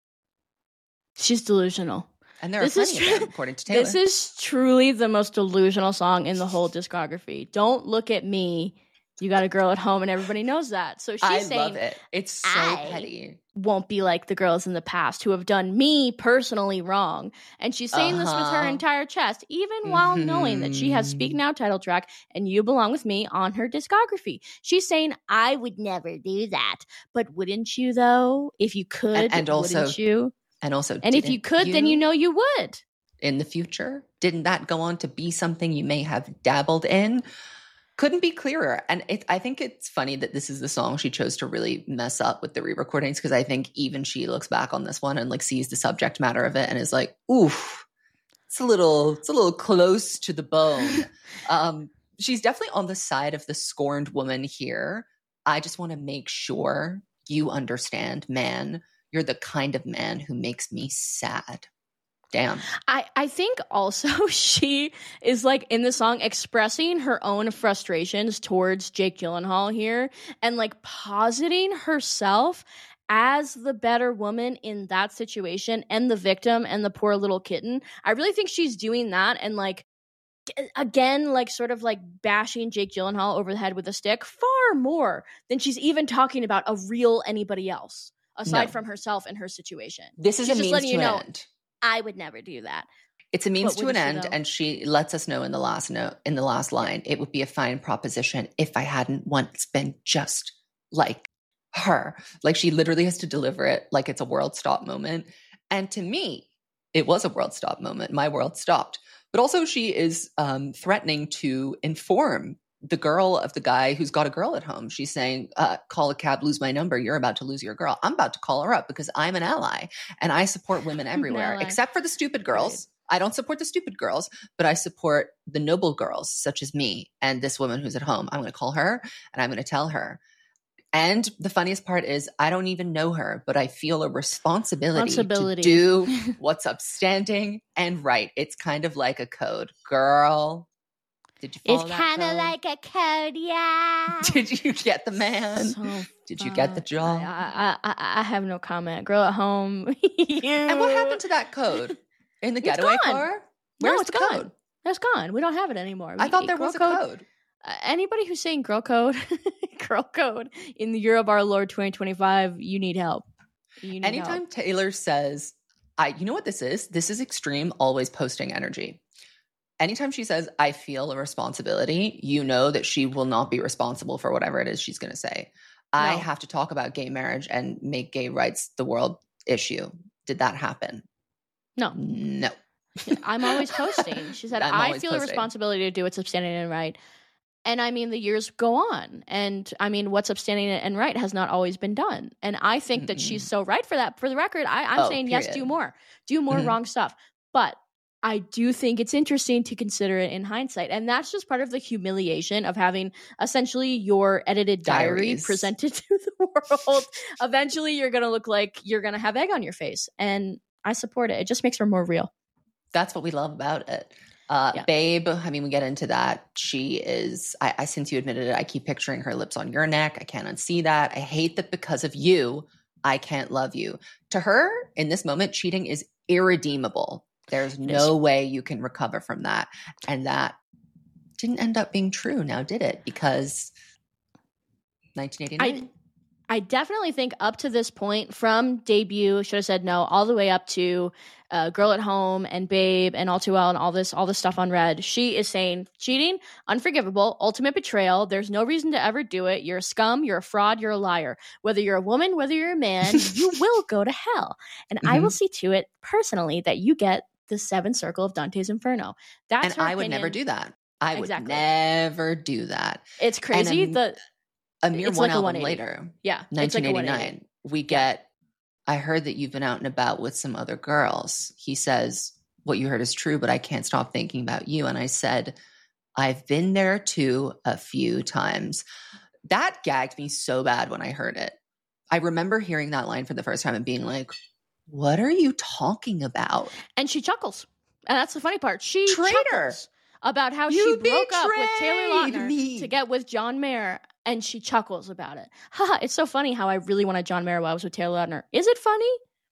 She's delusional. And there This are is plenty true. of them, according to Taylor. This is truly the most delusional song in the whole discography. Don't look at me. You got a girl at home and everybody knows that. So she's I saying, love it. It's so I petty. won't be like the girls in the past who have done me personally wrong. And she's saying this with her Uh-huh. entire chest, even while knowing that she has Speak Now title track and You Belong With Me on her discography. She's saying, I would never do that. But wouldn't you though? If you could, And- and also- wouldn't you? And also, And if you didn't could, then you know you would. in the future, didn't that go on to be something you may have dabbled in? Couldn't be clearer. And it, I think it's funny that this is the song she chose to really mess up with the re-recordings, because I think even she looks back on this one and like sees the subject matter of it and is like, oof, it's a little, it's a little close to the bone. um, she's definitely on the side of the scorned woman here. I just want to make sure you understand, man, you're the kind of man who makes me sad. Damn. I, I think also she is like in the song expressing her own frustrations towards Jake Gyllenhaal here and like positing herself as the better woman in that situation and the victim and the poor little kitten. I really think she's doing that and like again like sort of like bashing Jake Gyllenhaal over the head with a stick far more than she's even talking about a real anybody else aside No. from herself and her situation. This is She's a just means letting to you an know. end. I would never do that. It's a means But to an wouldn't she, end, though? and she lets us know in the last note, in the last line, it would be a fine proposition if I hadn't once been just like her. Like she literally has to deliver it like it's a world stop moment. And to me, it was a world stop moment. My world stopped. But also she is um, threatening to inform the girl of the guy who's got a girl at home. She's saying, uh, call a cab, lose my number. You're about to lose your girl. I'm about to call her up because I'm an ally and I support women everywhere, ally. except for the stupid girls. I don't support the stupid girls, but I support the noble girls such as me and this woman who's at home. I'm going to call her and I'm going to tell her. And the funniest part is I don't even know her, but I feel a responsibility, Responsibility. to do what's upstanding and right. It's kind of like a code. Girl, did you follow It's that kind of code? like a code, yeah. Did you get the man? So Did you get the fun. job? I, I, I, I have no comment. Girl at home. And what happened to that code? In the It's getaway gone. car? No, Where's it's the gone. code? That's gone. We don't have it anymore. I We- thought there girl was a code. Uh, anybody who's saying girl code, girl code in the year of our Lord twenty twenty-five, you need help. You need Anytime help. Taylor says, I, you know what this is? This is extreme, always posting energy. Anytime she says, I feel a responsibility, you know that she will not be responsible for whatever it is she's going to say. I No. have to talk about gay marriage and make gay rights the world issue. Did that happen? No. No. I'm always posting. She said, I'm I always feel a posting. responsibility to do what's upstanding and right. And I mean, the years go on. And I mean, what's upstanding and right has not always been done. And I think that she's so right for that. For the record, I, I'm Oh, saying, yes, period. do more. Do more Mhm. wrong stuff. But I do think it's interesting to consider it in hindsight. And that's just part of the humiliation of having essentially your edited diary Diaries. presented to the world. Eventually, you're going to look like you're going to have egg on your face. And I support it. It just makes her more real. That's what we love about it. Uh, Yeah. Babe, I mean, we get into that. She is, I, I, since you admitted it, I keep picturing her lips on your neck. I can't unsee that. I hate that because of you, I can't love you. To her, in this moment, cheating is irredeemable. There's no way you can recover from that. And that didn't end up being true now, did it? Because nineteen eighty-nine. I definitely think up to this point, from debut, should have said no, all the way up to uh, Girl at Home and Babe and All Too Well and all this, all this stuff on Red, she is saying cheating, unforgivable, ultimate betrayal. There's no reason to ever do it. You're a scum. You're a fraud. You're a liar. Whether you're a woman, whether you're a man, you will go to hell. And I will see to it personally that you get the seventh circle of Dante's Inferno. That's And her I would opinion. never do that. I would Exactly. never do that. It's crazy. And, um, the A mere It's one like a album one eighty. later, yeah, it's like a nineteen one eighty. eighty-nine, we get, I heard that you've been out and about with some other girls. He says, what you heard is true, but I can't stop thinking about you. And I said, I've been there too a few times. That gagged me so bad when I heard it. I remember hearing that line for the first time and being like, what are you talking about? And she chuckles. And that's the funny part. She Traitor. chuckles about how You she broke up with Taylor betrayed Lautner me. to get with John Mayer. And she chuckles about it. Haha, it's so funny how I really wanted John Mayer while I was with Taylor Lautner. Is it funny?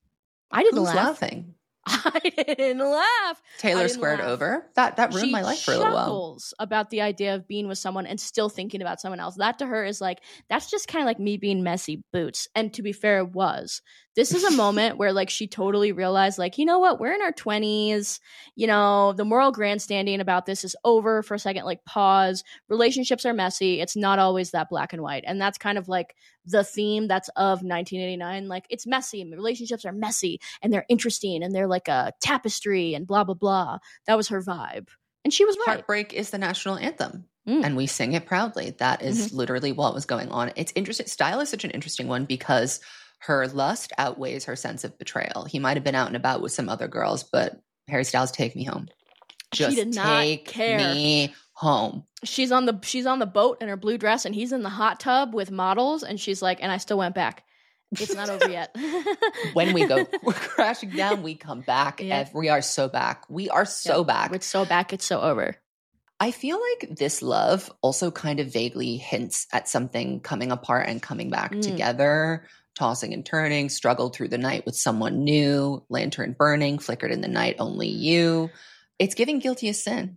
I didn't Who's laugh. laughing? I didn't laugh. I Taylor didn't squared laugh. over? That that ruined She my life for a little while. chuckles about the idea of being with someone and still thinking about someone else. That to her is like, that's just kind of like me being messy boots. And to be fair, it was. This is a moment where like she totally realized like, you know what, we're in our twenties. You know, the moral grandstanding about this is over for a second. Like pause. Relationships are messy. It's not always that black and white. And that's kind of like the theme that's of nineteen eighty-nine. Like it's messy. Relationships are messy and they're interesting and they're like a tapestry and blah, blah, blah. That was her vibe. And she was right. Heartbreak is the national anthem. Mm. And we sing it proudly. That is literally what was going on. It's interesting. Style is such an interesting one because her lust outweighs her sense of betrayal. He might have been out and about with some other girls, but Harry Styles, take me home. She Just did not take care. me home. She's on the she's on the boat in her blue dress and he's in the hot tub with models and she's like, and I still went back. It's not over yet. When we go we're crashing down, we come back. Yeah. And we are so back. We are so Yeah. back. It's so back, it's so over. I feel like this love also kind of vaguely hints at something coming apart and coming back Mm. together, tossing and turning, struggled through the night with someone new, lantern burning, flickered in the night, only you. It's giving guilty as sin.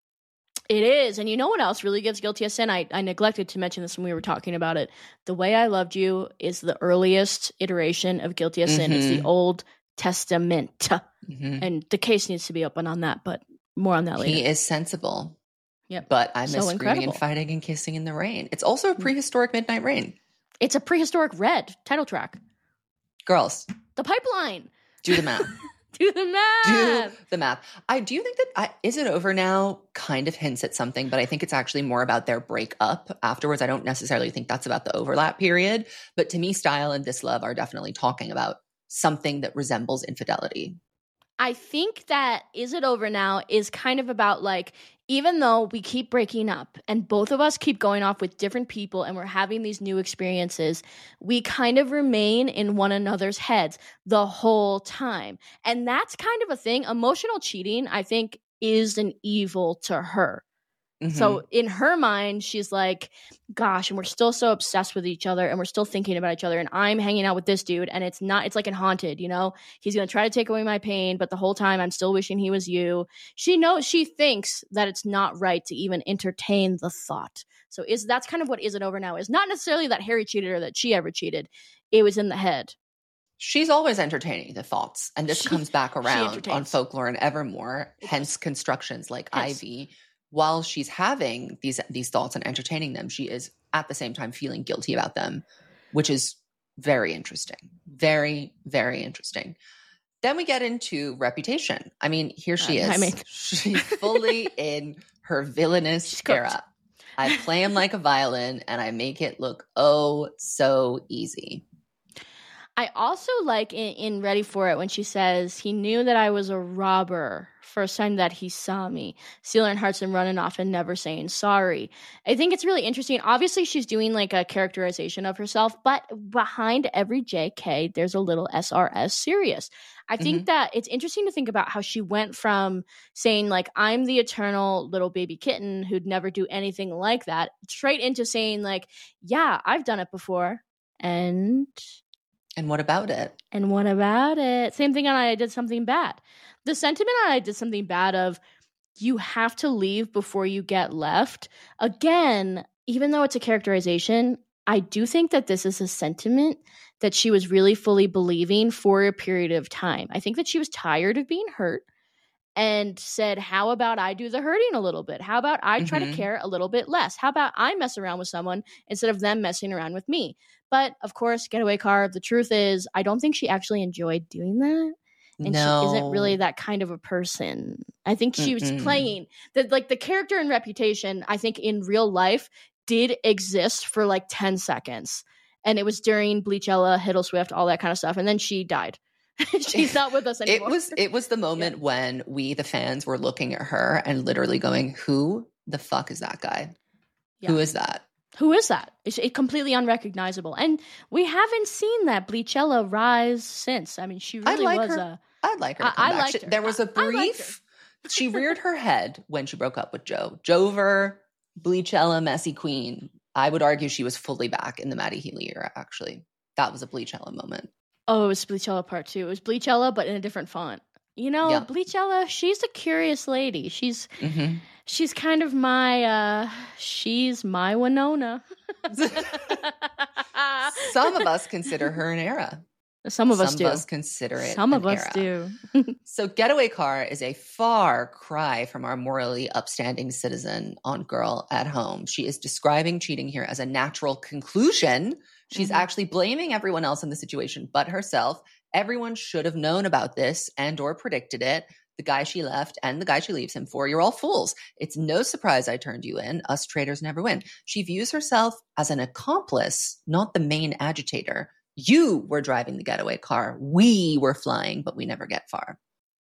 It is. And you know what else really gives guilty as sin? I, I neglected to mention this when we were talking about it. The Way I Loved You is the earliest iteration of guilty as sin. It's the Mhm. Old Testament. Mhm. And the case needs to be open on that, but more on that later. He is sensible. Yep. But I miss So screaming incredible. and fighting and kissing in the rain. It's also a prehistoric Midnight Rain. It's a prehistoric Red title track. Girls, The Pipeline. do the math. Do the math. do the math. I do think that I, Is It Over Now kind of hints at something, but I think it's actually more about their breakup afterwards. I don't necessarily think that's about the overlap period. But to me, Style and This Love are definitely talking about something that resembles infidelity. I think that Is It Over Now is kind of about like, even though we keep breaking up and both of us keep going off with different people and we're having these new experiences, we kind of remain in one another's heads the whole time. And that's kind of a thing. Emotional cheating, I think, is an evil to her. Mhm. So in her mind, she's like, gosh, and we're still so obsessed with each other and we're still thinking about each other. And I'm hanging out with this dude and it's not, it's like in Haunted, you know, he's going to try to take away my pain. But the whole time I'm still wishing he was you. She knows, she thinks that it's not right to even entertain the thought. So is that's kind of what Is It Over Now is. Not necessarily that Harry cheated or that she ever cheated. It was in the head. She's always entertaining the thoughts. And this She- comes back around on entertains. Folklore and Evermore, It hence constructions like Hence. Ivy. While she's having these these thoughts and entertaining them, she is at the same time feeling guilty about them, which is very interesting. Very, very interesting. Then we get into Reputation. I mean, here she Uh, is. I mean- She's fully in her villainous She's cooked. era. I play him like a violin and I make it look oh so easy. I also like in, in Ready for It when she says, he knew that I was a robber first time that he saw me, stealing hearts and running off and never saying sorry. I think it's really interesting. Obviously, she's doing like a characterization of herself, but behind every J K, there's a little S R S serious. I think that it's interesting to think about how she went from saying like, I'm the eternal little baby kitten who'd never do anything like that, straight into saying like, yeah, I've done it before. And... And what about it? And what about it? Same thing on I Did Something Bad. The sentiment on I Did Something Bad of you have to leave before you get left. Again, even though it's a characterization, I do think that this is a sentiment that she was really fully believing for a period of time. I think that she was tired of being hurt and said, how about I do the hurting a little bit? How about I try Mhm. to care a little bit less? How about I mess around with someone instead of them messing around with me? But of course, Getaway Car, the truth is, I don't think she actually enjoyed doing that. And no. she isn't really that kind of a person. I think she was Mm-mm. playing that, like the character in Reputation, I think in real life did exist for like ten seconds. And it was during Bleachella, Hiddle Swift, all that kind of stuff. And then she died. She's not with us It anymore. was it was the moment when we, the fans, were looking at her and literally going, who the fuck is that guy? Yeah. Who is that? Who is that? It's it completely unrecognizable. And we haven't seen that Bleachella rise since. I mean, she I really like was her. a... I'd like her to I- come I back. liked She- her. There was a I- I liked brief. She reared her head when she broke up with Joe. Jover, Bleachella, Messy Queen. I would argue she was fully back in the Maddie Healy era, actually. That was a Bleachella moment. Oh, it was Bleachella part two. It was Bleachella, but in a different font. You know, Yeah. Bleachella, she's a curious lady. She's hmm she's kind of my uh she's my Winona. Some of us consider her an era. Some of us Some do. of us consider it Some an of us era. do. So Getaway Car is a far cry from our morally upstanding citizen on Girl at Home. She is describing cheating here as a natural conclusion. She's Mhm. actually blaming everyone else in the situation but herself. Everyone should have known about this and or predicted it. The guy she left and the guy she leaves him for, you're all fools. It's no surprise I turned you in. Us traitors never win. She views herself as an accomplice, not the main agitator. You were driving the getaway car. We were flying, but we never get far.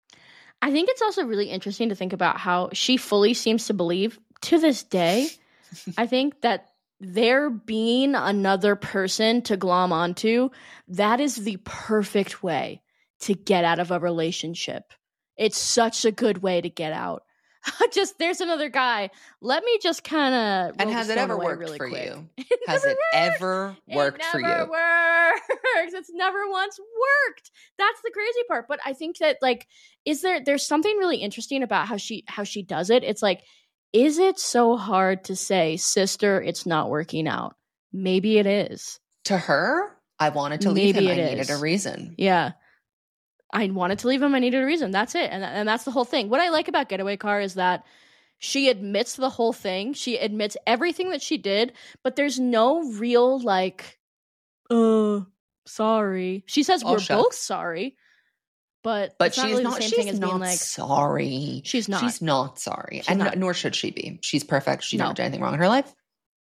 I think it's also really interesting to think about how she fully seems to believe to this day. I think that there being another person to glom onto, that is the perfect way to get out of a relationship. It's such a good way to get out. Just there's another guy. Let me just kind of And has it ever worked really for quick. you? It Has never it worked. ever worked it for never you? works. It's never once worked. That's the crazy part. But I think that like, is there? There's something really interesting about how she how she does it. It's like, is it so hard to say, sister, it's not working out? Maybe it is. To her, I wanted to leave Maybe him. I it needed is. a reason. Yeah. I wanted to leave him. I needed a reason. That's it. And, and that's the whole thing. What I like about Getaway Car is that she admits the whole thing. She admits everything that she did, but there's no real like, uh, sorry. She says Oh, we're shucks. both sorry, but But it's not she's really not. the same She's thing as not being like, sorry. she's not. She's not sorry, She's and not. nor should she be. She's perfect. She No. never did anything wrong in her life.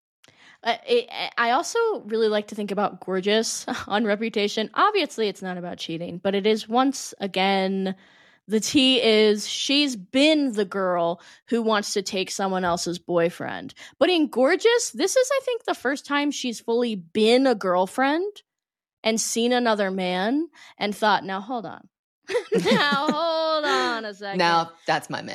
I, it, I also really like to think about Gorgeous on Reputation. Obviously, it's not about cheating, but it is once again. The tea is she's been the girl who wants to take someone else's boyfriend. But in Gorgeous, this is, I think, the first time she's fully been a girlfriend and seen another man and thought, now hold on. now hold on a second. Now that's my man.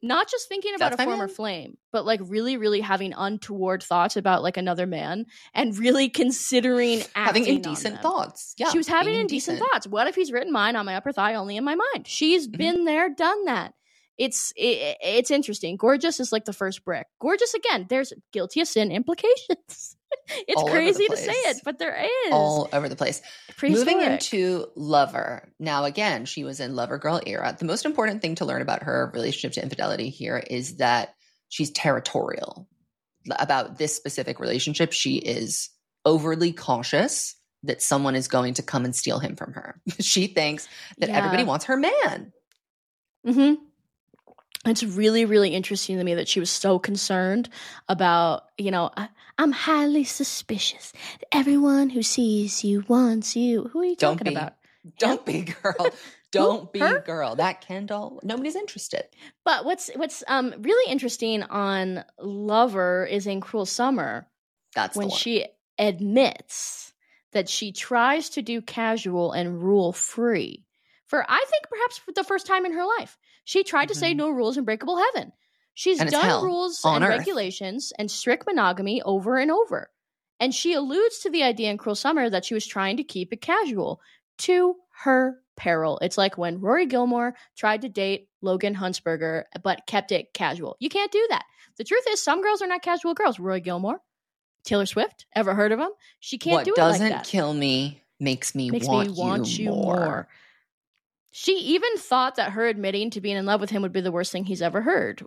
not just thinking about That's a my former man. flame, but like really, really having untoward thoughts about like another man and really considering Having acting on indecent them. thoughts. Yeah. She was having being indecent thoughts. What if he's written mine on my upper thigh only in my mind? She's Mhm. been there, done that. It's it, it's interesting. Gorgeous is like the first brick. Gorgeous, again, there's guilty of sin implications. It's All over the crazy to say place. it, but there is. All over the place. Prehistoric. Moving into Lover. Now, again, she was in Lover Girl era. The most important thing to learn about her relationship to infidelity here is that she's territorial. About this specific relationship, she is overly cautious that someone is going to come and steal him from her. She thinks that Yeah. everybody wants her man. Mm-hmm. It's really, really interesting to me that she was so concerned about, you know, I, I'm highly suspicious. Everyone who sees you wants you. Who are you Don't talking be. about? Don't be, girl. Don't be, Her? girl. That Kendall, nobody's interested. But what's what's um really interesting on Lover is in Cruel Summer That's when the one. she admits that she tries to do casual and rule free for, I think, perhaps for the first time in her life. She tried to say Mhm. no rules and breakable heaven. She's And it's done hell rules on and earth. regulations and strict monogamy over and over. And she alludes to the idea in Cruel Summer that she was trying to keep it casual to her peril. It's like when Rory Gilmore tried to date Logan Huntsberger but kept it casual. You can't do that. The truth is, some girls are not casual girls. Rory Gilmore, Taylor Swift, ever heard of him? She can't what do it doesn't like that. kill me makes me, Makes want, me want you, you more. more. She even thought that her admitting to being in love with him would be the worst thing he's ever heard.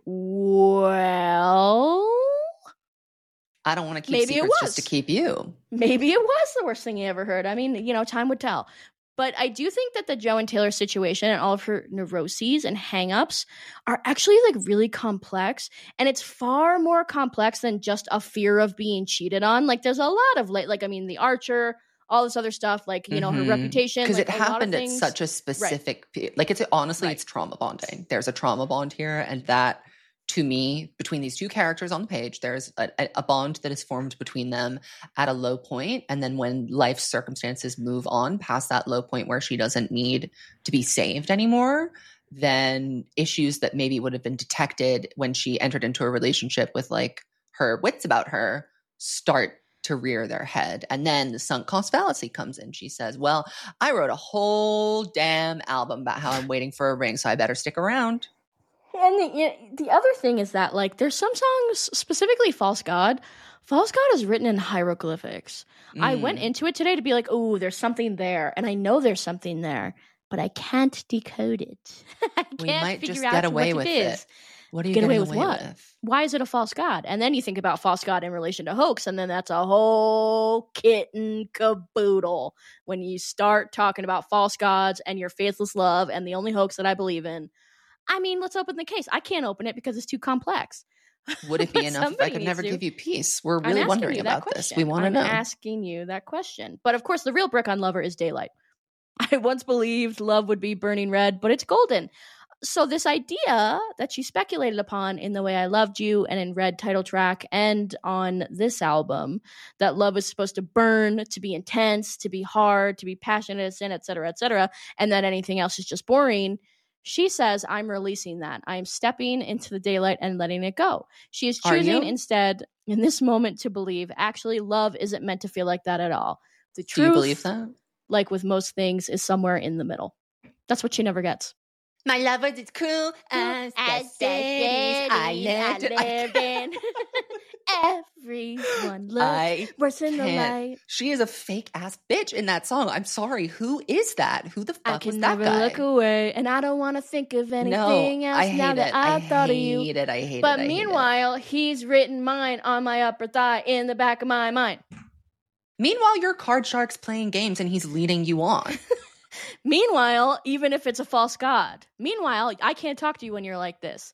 Well, I don't want to keep Maybe it secrets just was. to keep you. maybe it was the worst thing he ever heard. I mean, you know, time would tell. But I do think that the Joe and Taylor situation and all of her neuroses and hangups are actually like really complex. And it's far more complex than just a fear of being cheated on. Like there's a lot of like, like I mean, the Archer, all this other stuff, like, you know, her Mhm. reputation. Because like, it a lot of happened at things- such a specific pe- like it's honestly Right. it's trauma bonding. There's a trauma bond here, and that to me, between these two characters on the page, there's a, a- a bond that is formed between them at a low point, and then when life circumstances move on past that low point where she doesn't need to be saved anymore, then issues that maybe would have been detected when she entered into a relationship with like her wits about her start to rear their head. And then the sunk cost fallacy comes in. She says, well, I wrote a whole damn album about how I'm waiting for a ring, so I better stick around. And the, you know, the other thing is that, like, there's some songs, specifically False God. False God is written in hieroglyphics. I Mm. went into it today to be like, oh, there's something there. And I know there's something there, but I can't decode it. I can't We might figure just out get away what with it it. is. What are you Get away getting with what? with? Why is it a false god? And then you think about false god in relation to hoax, and then that's a whole kit and caboodle when you start talking about false gods and your faithless love and the only hoax that I believe in. I mean, let's open the case. I can't open it because it's too complex. Would it be But enough if I somebody could needs never to. give you peace? We're I'm really asking wondering you that about this. question. We want to I'm know. asking you that question. But of course, the real brick on Lover is Daylight. I once believed love would be burning red, but it's golden. So this idea that she speculated upon in The Way I Loved You and in Red title track and on this album, that love is supposed to burn, to be intense, to be hard, to be passionate as sin, et cetera, et cetera, and that anything else is just boring. She says, I'm releasing that. I'm stepping into the daylight and letting it go. She is Are choosing you? instead in this moment to believe actually love isn't meant to feel like that at all. The Do truth, you believe that? like with most things, is somewhere in the middle. That's what she never gets. My love was as cool as the cities I lived in. lived in. Everyone looked I worse in the can't. light. She is a fake ass bitch in that song. I'm sorry. Who is that? Who the I fuck was can that never guy? look away, and I don't want to think of anything no, else I hate now it. that I've I thought hate of you. it. I hate But it. I hate it. meanwhile, he's written mine on my upper thigh in the back of my mind. Meanwhile, your card shark's playing games and he's leading you on. Meanwhile, even if it's a false god, meanwhile, I can't talk to you when you're like this.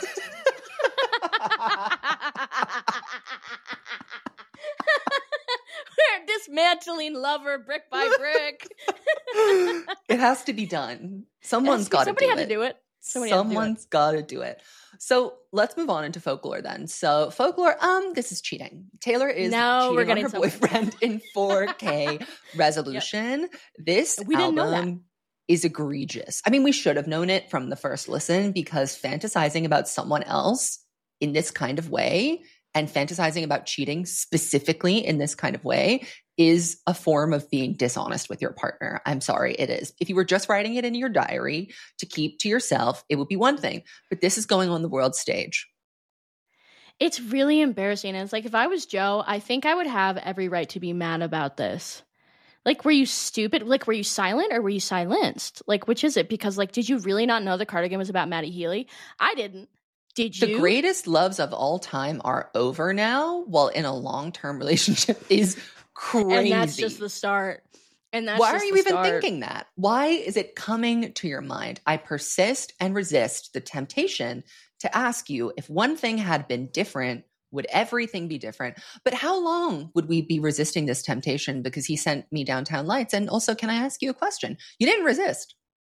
We're dismantling Lover brick by brick. It has to be done. Someone's got to do Somebody it. had to do it. Somebody had to do it. Someone's got to do it. So let's move on into folklore then. So folklore, um, this is cheating. Taylor is No, we're cheating on getting her somewhere. boyfriend in four K resolution. This We didn't know album, is egregious. I mean, we should have known it from the first listen, because fantasizing about someone else in this kind of way and fantasizing about cheating specifically in this kind of way is a form of being dishonest with your partner. I'm sorry, it is. If you were just writing it in your diary to keep to yourself, it would be one thing. But this is going on the world stage. It's really embarrassing. And it's like, if I was Joe, I think I would have every right to be mad about this. Like, were you stupid? Like, were you silent or were you silenced? Like, which is it? Because, like, did you really not know the cardigan was about Maddie Healy? I didn't. Did you? The greatest loves of all time are over now, while in a long-term relationship is crazy. And that's just the start. And that's Why just are you the even start. thinking that? Why is it coming to your mind? I persist and resist the temptation to ask you, if one thing had been different, would everything be different? But how long would we be resisting this temptation because he sent me Downtown Lights? And also, can I ask you a question? You didn't resist.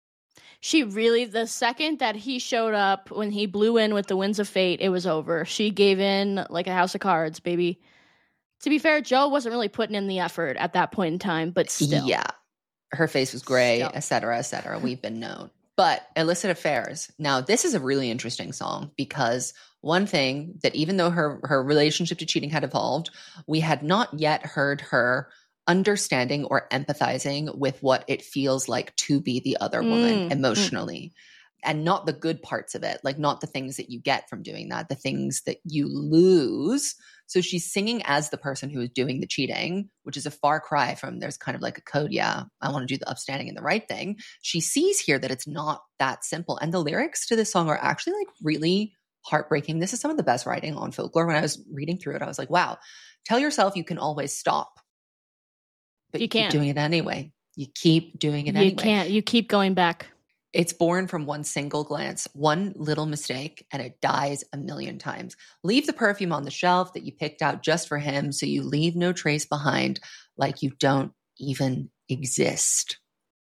She really, the second that he showed up, when he blew in with the Winds of Fate, it was over. She gave in like a house of cards, baby. To be fair, Joe wasn't really putting in the effort at that point in time, but still. Yeah. Her face was gray, Still. et cetera, et cetera. We've been known. But Illicit Affairs. Now, this is a really interesting song, because one thing that, even though her, her relationship to cheating had evolved, we had not yet heard her understanding or empathizing with what it feels like to be the other woman Mm, emotionally. And not the good parts of it, like not the things that you get from doing that, the things that you lose. So she's singing as the person who is doing the cheating, which is a far cry from, there's kind of like a code, yeah, I want to do the upstanding and the right thing. She sees here that it's not that simple. And the lyrics to this song are actually like really heartbreaking. This is some of the best writing on folklore. When I was reading through it, I was like, wow, tell yourself you can always stop. But You you, keep can't. doing it anyway. You keep doing it You anyway. can't. You keep going back. It's born from one single glance, one little mistake, and it dies a million times. Leave the perfume on the shelf that you picked out just for him, so you leave no trace behind, like you don't even exist.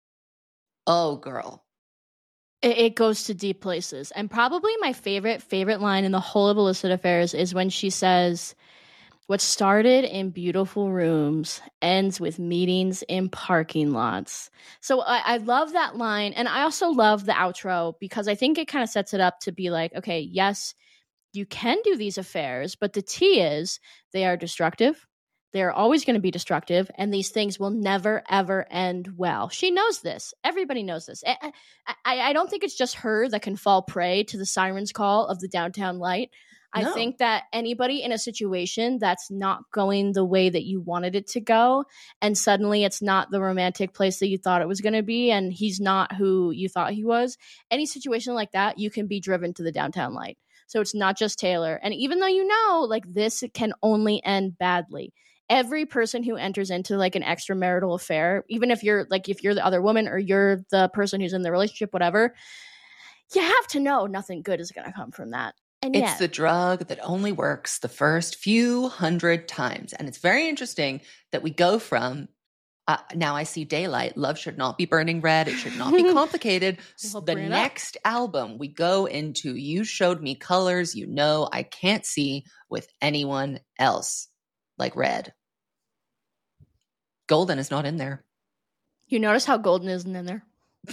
Oh, girl. It, it goes to deep places. And probably my favorite, favorite line in the whole of Illicit Affairs is when she says, what started in beautiful rooms ends with meetings in parking lots. So I, I love that line. And I also love the outro, because I think it kind of sets it up to be like, okay, yes, you can do these affairs, but the T is they are destructive. They're always going to be destructive. And these things will never, ever end well. She knows this. Everybody knows this. I, I, I don't think it's just her that can fall prey to the siren's call of the Downtown Light. I No. think that anybody in a situation that's not going the way that you wanted it to go, and suddenly it's not the romantic place that you thought it was going to be, and he's not who you thought he was, any situation like that, you can be driven to the Downtown Light. So it's not just Taylor. And even though you know, like, this can only end badly, every person who enters into like an extramarital affair, even if you're like, if you're the other woman or you're the person who's in the relationship, whatever, you have to know nothing good is going to come from that. And It's yet, the drug that only works the first few hundred times. And it's very interesting that we go from, uh, now I see daylight, love should not be burning red, it should not be complicated. We'll The bring it up. next album, we go into You Showed Me Colors You Know I Can't See with Anyone Else, like red. Golden is not in there. you notice how Golden isn't in there.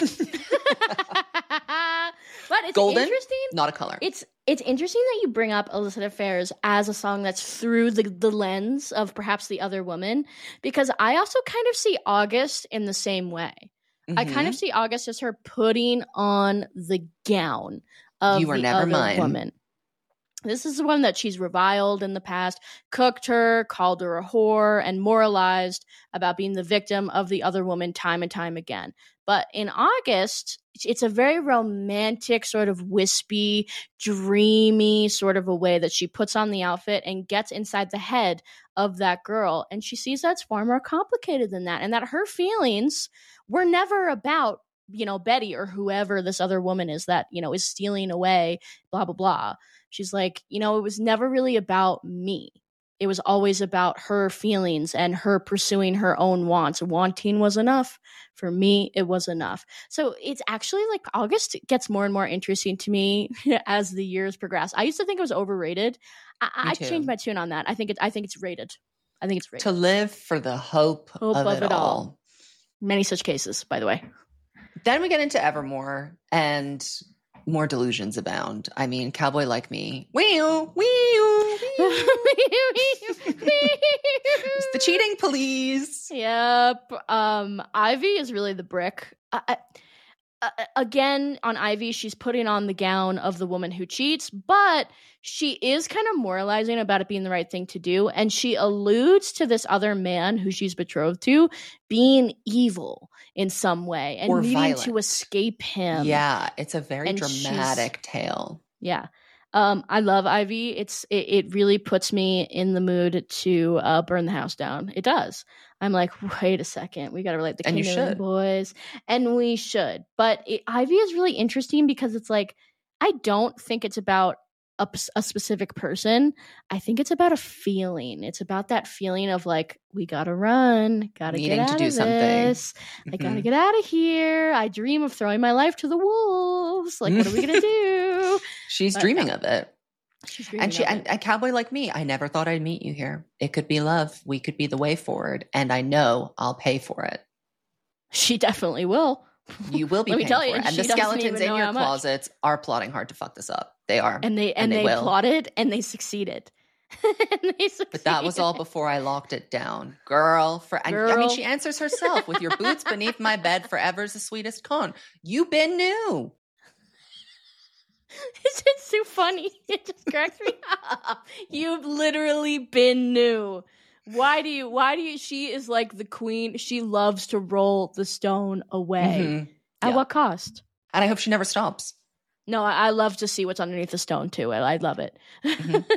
But it's Golden, interesting. not a color. It's it's interesting that you bring up Illicit Affairs as a song that's through the, the lens of perhaps the other woman, because I also kind of see August in the same way. I kind Mhm. of see August as her putting on the gown of You Were the Never other Mine. woman. This is the one that she's reviled in the past, cooked her, called her a whore, and moralized about being the victim of the other woman time and time again. But in August, it's a very romantic, sort of wispy, dreamy sort of a way that she puts on the outfit and gets inside the head of that girl. And she sees that's far more complicated than that, and that her feelings were never about, you know, Betty or whoever this other woman is that, you know, is stealing away, blah, blah, blah. She's like, you know, it was never really about me. It was always about her feelings and her pursuing her own wants. Wanting was enough. For me, it was enough. So it's actually like August gets more and more interesting to me as the years progress. I used to think it was overrated. I, I too. changed my tune on that. I think it. I think it's rated. I think it's rated. To live for the hope, Hope of, it all. Many such cases, by the way. Then we get into Evermore, and more delusions abound. I mean, Cowboy Like Me. Wee wee It's the cheating police. Yep. Um, Ivy is really the brick. I, I, uh, again, on Ivy, she's putting on the gown of the woman who cheats, but she is kind of moralizing about it being the right thing to do. And she alludes to this other man who she's betrothed to being evil in some way and Or needing violent. to escape him. Yeah, it's a very And dramatic tale. Yeah. Um, I love Ivy. It's it, it really puts me in the mood to uh, burn the house down. It does. I'm like, wait a second, we got to relate the And you Kingdom should. Boys, and we should. But it, Ivy is really interesting because it's like I don't think it's about a, p- a specific person. I think it's about a feeling. It's about that feeling of like we gotta run, gotta Needing get to out do of something. this. I gotta Mhm. get out of here. I dream of throwing my life to the wolves. Like, what are we gonna do? She's But dreaming no. of it. She's dreaming And she of and it. a cowboy like me, I never thought I'd meet you here. It could be love. We could be the way forward. And I know I'll pay for it. She definitely will. You will be Let me paying tell for you, it. And she the doesn't skeletons even in know your how much. closets are plotting hard to fuck this up. They are. And they and, And they they, will. plotted and they succeeded. and they But that was all succeeded. before I locked it down. Girl, for and, I mean Girl. she answers herself with your boots beneath my bed forever's the sweetest con. You been new. It's just so funny. It just cracks me up. You've literally been new. Why do you why do you she is like the queen. She loves to roll the stone away. Mhm. At Yeah. what cost? And I hope she never stops. No, I, I love to see what's underneath the stone too. I, I love it. Mhm.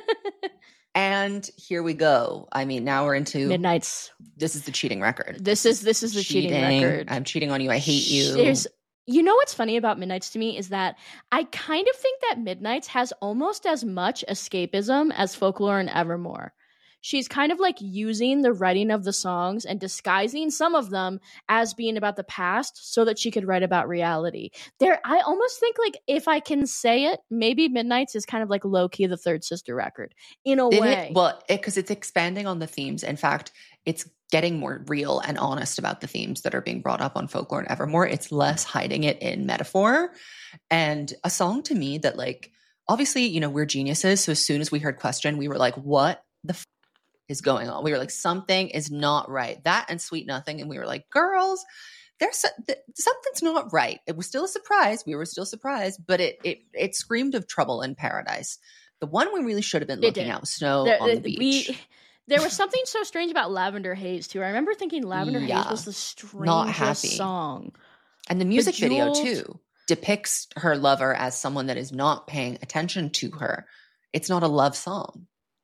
And here we go. I mean, now we're into Midnight's. this is the cheating record. This is this is the cheating, record. I'm cheating on you. I hate you. There's, you know what's funny about Midnight's to me is that I kind of think that Midnight's has almost as much escapism as Folklore and Evermore. She's kind of like using the writing of the songs and disguising some of them as being about the past so that she could write about reality. There, I almost think like if I can say it, maybe Midnight's is kind of like low key the Third Sister record in a It- way. well, because it's expanding on the themes. In fact, it's getting more real and honest about the themes that are being brought up on Folklore and Evermore. It's less hiding it in metaphor. And a song to me that, like, obviously, you know, we're geniuses. So as soon as we heard Question, we were like, what the f- is going on? We were like, something is not right. That and Sweet Nothing. And we were like, girls, there's so- th- something's not right. It was still a surprise. We were still surprised, but it it it screamed of trouble in paradise. The one we really should have been It looking did. at was Snow There- on the we- Beach. There was something so strange about Lavender Haze too. I remember thinking Lavender Yeah. Haze was the strangest Not happy. song. And the music video Bejeweled. too depicts her lover as someone that is not paying attention to her. It's not a love song.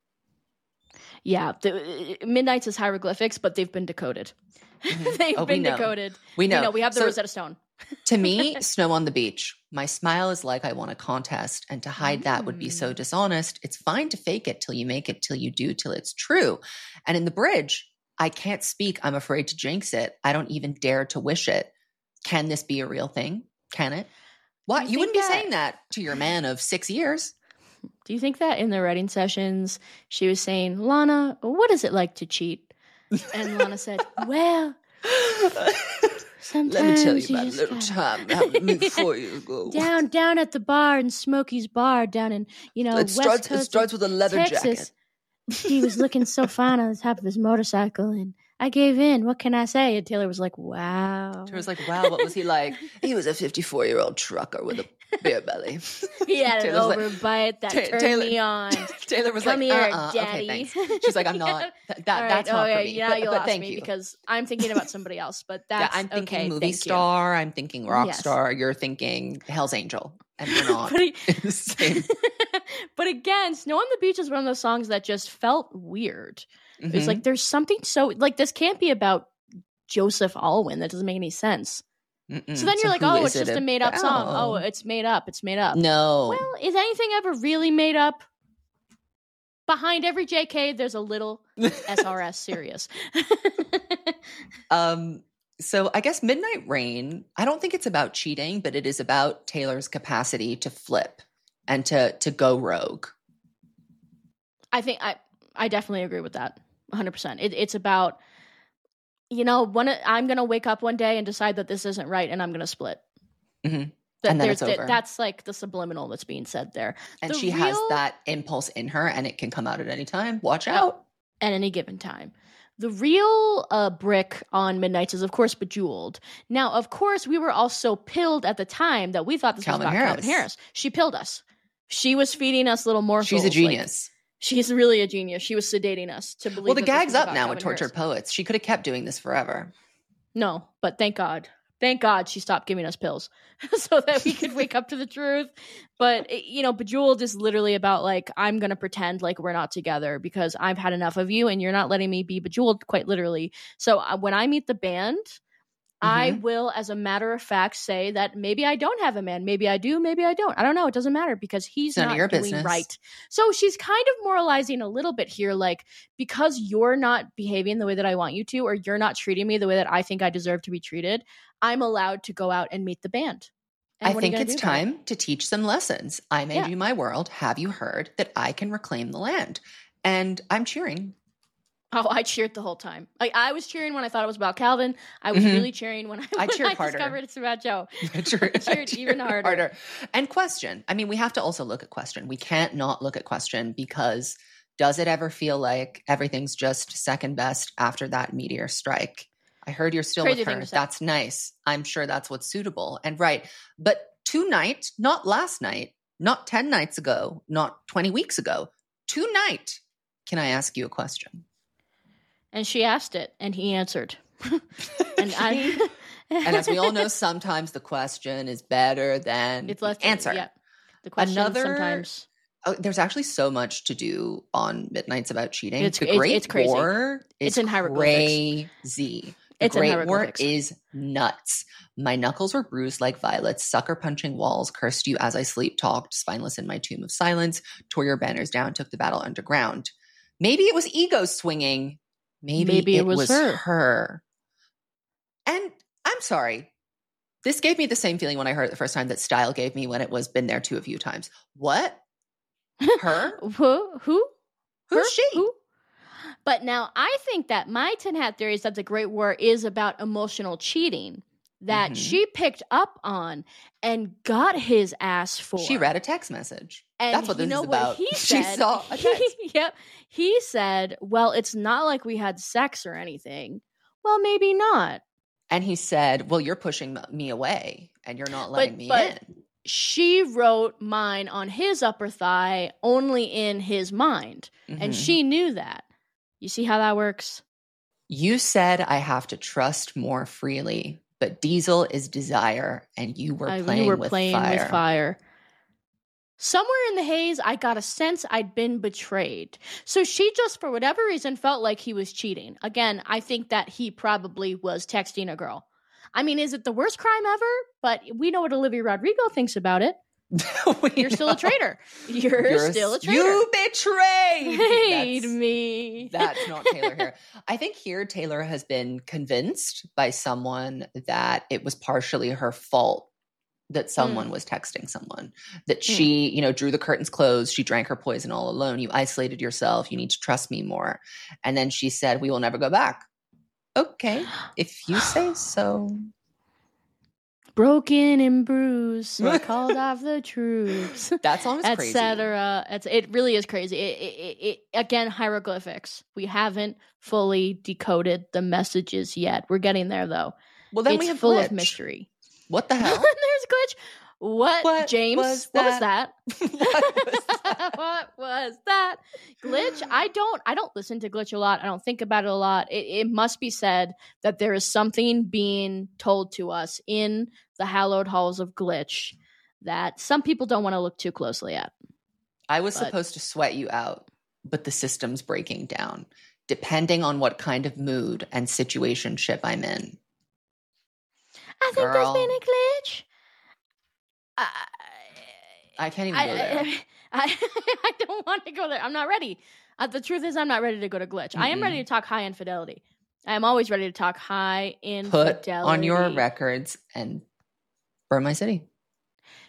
Yeah, the, Midnight's is hieroglyphics, but they've been decoded. Mhm. they've Oh, we been know. decoded. We know. You know, we have the So, Rosetta Stone. to me, Snow on the Beach, my smile is like I won a contest, and to hide that would be so Mm. dishonest. It's fine to fake it till you make it, till you do, till it's true. And in the bridge, I can't speak. I'm afraid to jinx it. I don't even dare to wish it. Can this be a real thing? Can it? What? you You, wouldn't be think that- saying that to your man of six years. Do you think that in the writing sessions, she was saying, Lana, what is it like to cheat? And Lana said, well, sometimes Let me tell you you about a just little gotta- time that happened to me four years ago. down down at the bar in Smokey's bar down in, you know, It West starts, it Coast of starts with a leather Texas. jacket. He was looking so fine on the top of his motorcycle, and I gave in. What can I say? And Taylor was like, wow. Taylor was like, wow, what was he like? He was a fifty-four-year-old trucker with a beer belly. He had an Taylor's like- overbite that Ta- turned Taylor- me on. Taylor was Come like, here, uh-uh, daddy. okay, thanks. She's like, I'm not, that, that All right, that's not okay, for me. yeah, but, you'll but ask thank me you. because I'm thinking about somebody else. But Yeah, that's I'm thinking okay, movie thank you. star. I'm thinking rock Yes. star. You're thinking Hell's Angel. And we're not But, he- in the same. but again, Snow on the Beach is one of those songs that just felt weird. It's Mhm. like there's something so like this can't be about Joseph Alwyn. That doesn't make any sense. Mm-mm. So then you're like, who oh, is it's just it a made up song. about? Oh, it's made up. It's made up. No. Well, is anything ever really made up? Behind every J K, there's a little S R S serious. Um, so I guess Midnight Rain, I don't think it's about cheating, but it is about Taylor's capacity to flip and to to go rogue. I think I I definitely agree with that. one hundred percent. It, it's about, you know, one I'm going to wake up one day and decide that this isn't right and I'm going to split. Mm-hmm. That And then there's it's over. that, that's like the subliminal that's being said there. And The she has real- that impulse in her, and it can come out at any time. Watch out. at any given time. The real uh, brick on Midnights is, of course, Bejeweled. Now, of course, we were all so pilled at the time that we thought this Calvin was about Harris. Calvin Harris. She pilled us. She was feeding us little morsels. She's a like- genius. she's really a genius. She was sedating us to believe. Well, the that this gag's was up about now Calvin with Tortured Harris. Poets. She could have kept doing this forever. No, but thank God. Thank God she stopped giving us pills so that we could wake up to the truth. But, it- you know, Bejeweled is literally about, like, I'm going to pretend like we're not together because I've had enough of you and you're not letting me be bejeweled, quite literally. So uh, when I meet the band, I Mhm. will, as a matter of fact, say that maybe I don't have a man. Maybe I do. Maybe I don't. I don't know. It doesn't matter because he's It's none of not your doing business. right. So she's kind of moralizing a little bit here, like, because you're not behaving the way that I want you to, or you're not treating me the way that I think I deserve to be treated, I'm allowed to go out and meet the band. And I what are you think gonna it's do about it? time to teach some lessons. I made Yeah. you my world. Have you heard that I can reclaim the land? And I'm cheering. Oh, I cheered the whole time. Like, I was cheering when I thought it was about Calvin. I was Mhm. really cheering when I, I when cheered I harder. discovered it's about Joe. I cheered, cheered even harder. And Question. I mean, we have to also look at Question. We can't not look at Question because does it ever feel like everything's just second best after that meteor strike? I heard you're still Crazy with thing her. to say. That's nice. I'm sure that's what's suitable and right. But tonight, not last night, not ten nights ago, not twenty weeks ago, tonight, can I ask you a question? And she asked it, and he answered. and I, And as we all know, sometimes the question is better than it's the less answer. Yeah, the question Another- sometimes. Oh, there's actually so much to do on Midnights about cheating. It's- the it's- Great it's crazy. War is It's in hieroglyphics. crazy. The It's in Great War hieroglyphics. is nuts. My knuckles were bruised like violets, sucker punching walls, cursed you as I sleep talked, spineless in my tomb of silence, tore your banners down, took the battle underground. Maybe it was ego swinging. Maybe, Maybe it, it was was her. her. And I'm sorry. This gave me the same feeling when I heard it the first time that Style gave me when it was been there too a few times. What? Her? Who? Who? Who's Her? she? Who? But now I think that my tin hat theory is that the Great War is about emotional cheating that Mhm. she picked up on and got his ass for. She read a text message. And That's what you this know is what about. he She said? saw a text. Yep. He said, "Well, it's not like we had sex or anything." Well, maybe not. And he said, well, you're pushing m- me away and you're not letting me but- in. She wrote mine on his upper thigh only in his mind. And Mhm. she knew that. You see how that works? You said I have to trust more freely, but Diesel is desire and you were Uh, playing, you were with, playing fire. with fire. Somewhere in the haze, I got a sense I'd been betrayed. So she just, for whatever reason, felt like he was cheating. Again, I think that he probably was texting a girl. I mean, is it the worst crime ever? But we know what Olivia Rodrigo thinks about it. We You're still a know. traitor. You're, You're still a s- traitor. You betrayed Paid That's- me. That's not Taylor here. I think here Taylor has been convinced by someone that it was partially her fault that someone Mm. was texting someone, that she, you know, drew the curtains closed. She drank her poison all alone. You isolated yourself. You need to trust me more. And then she said, we will never go back. Okay, if you say so. Broken and bruised, so I called off the troops. That song is crazy. Etc. It's it really is crazy. It, it, it, it again hieroglyphics. We haven't fully decoded the messages yet. We're getting there though. Well, then it's we have full Glitch. of mystery. What the hell? There's Glitch. What, What James? was What was that? that? What was that? What was that? Glitch. I don't. I don't listen to Glitch a lot. I don't think about it a lot. It, it must be said that there is something being told to us in the hallowed halls of Glitch that some people don't want to look too closely at. I was But- supposed to sweat you out, but the system's breaking down, depending on what kind of mood and situationship I'm in. I think Girl. there's been a glitch. I, I can't even I, go there. I, I, I don't want to go there. I'm not ready. Uh, the truth is, I'm not ready to go to Glitch. I am Mm-mm. ready to talk high infidelity. I am always ready to talk high Put infidelity. on your records and burn my city.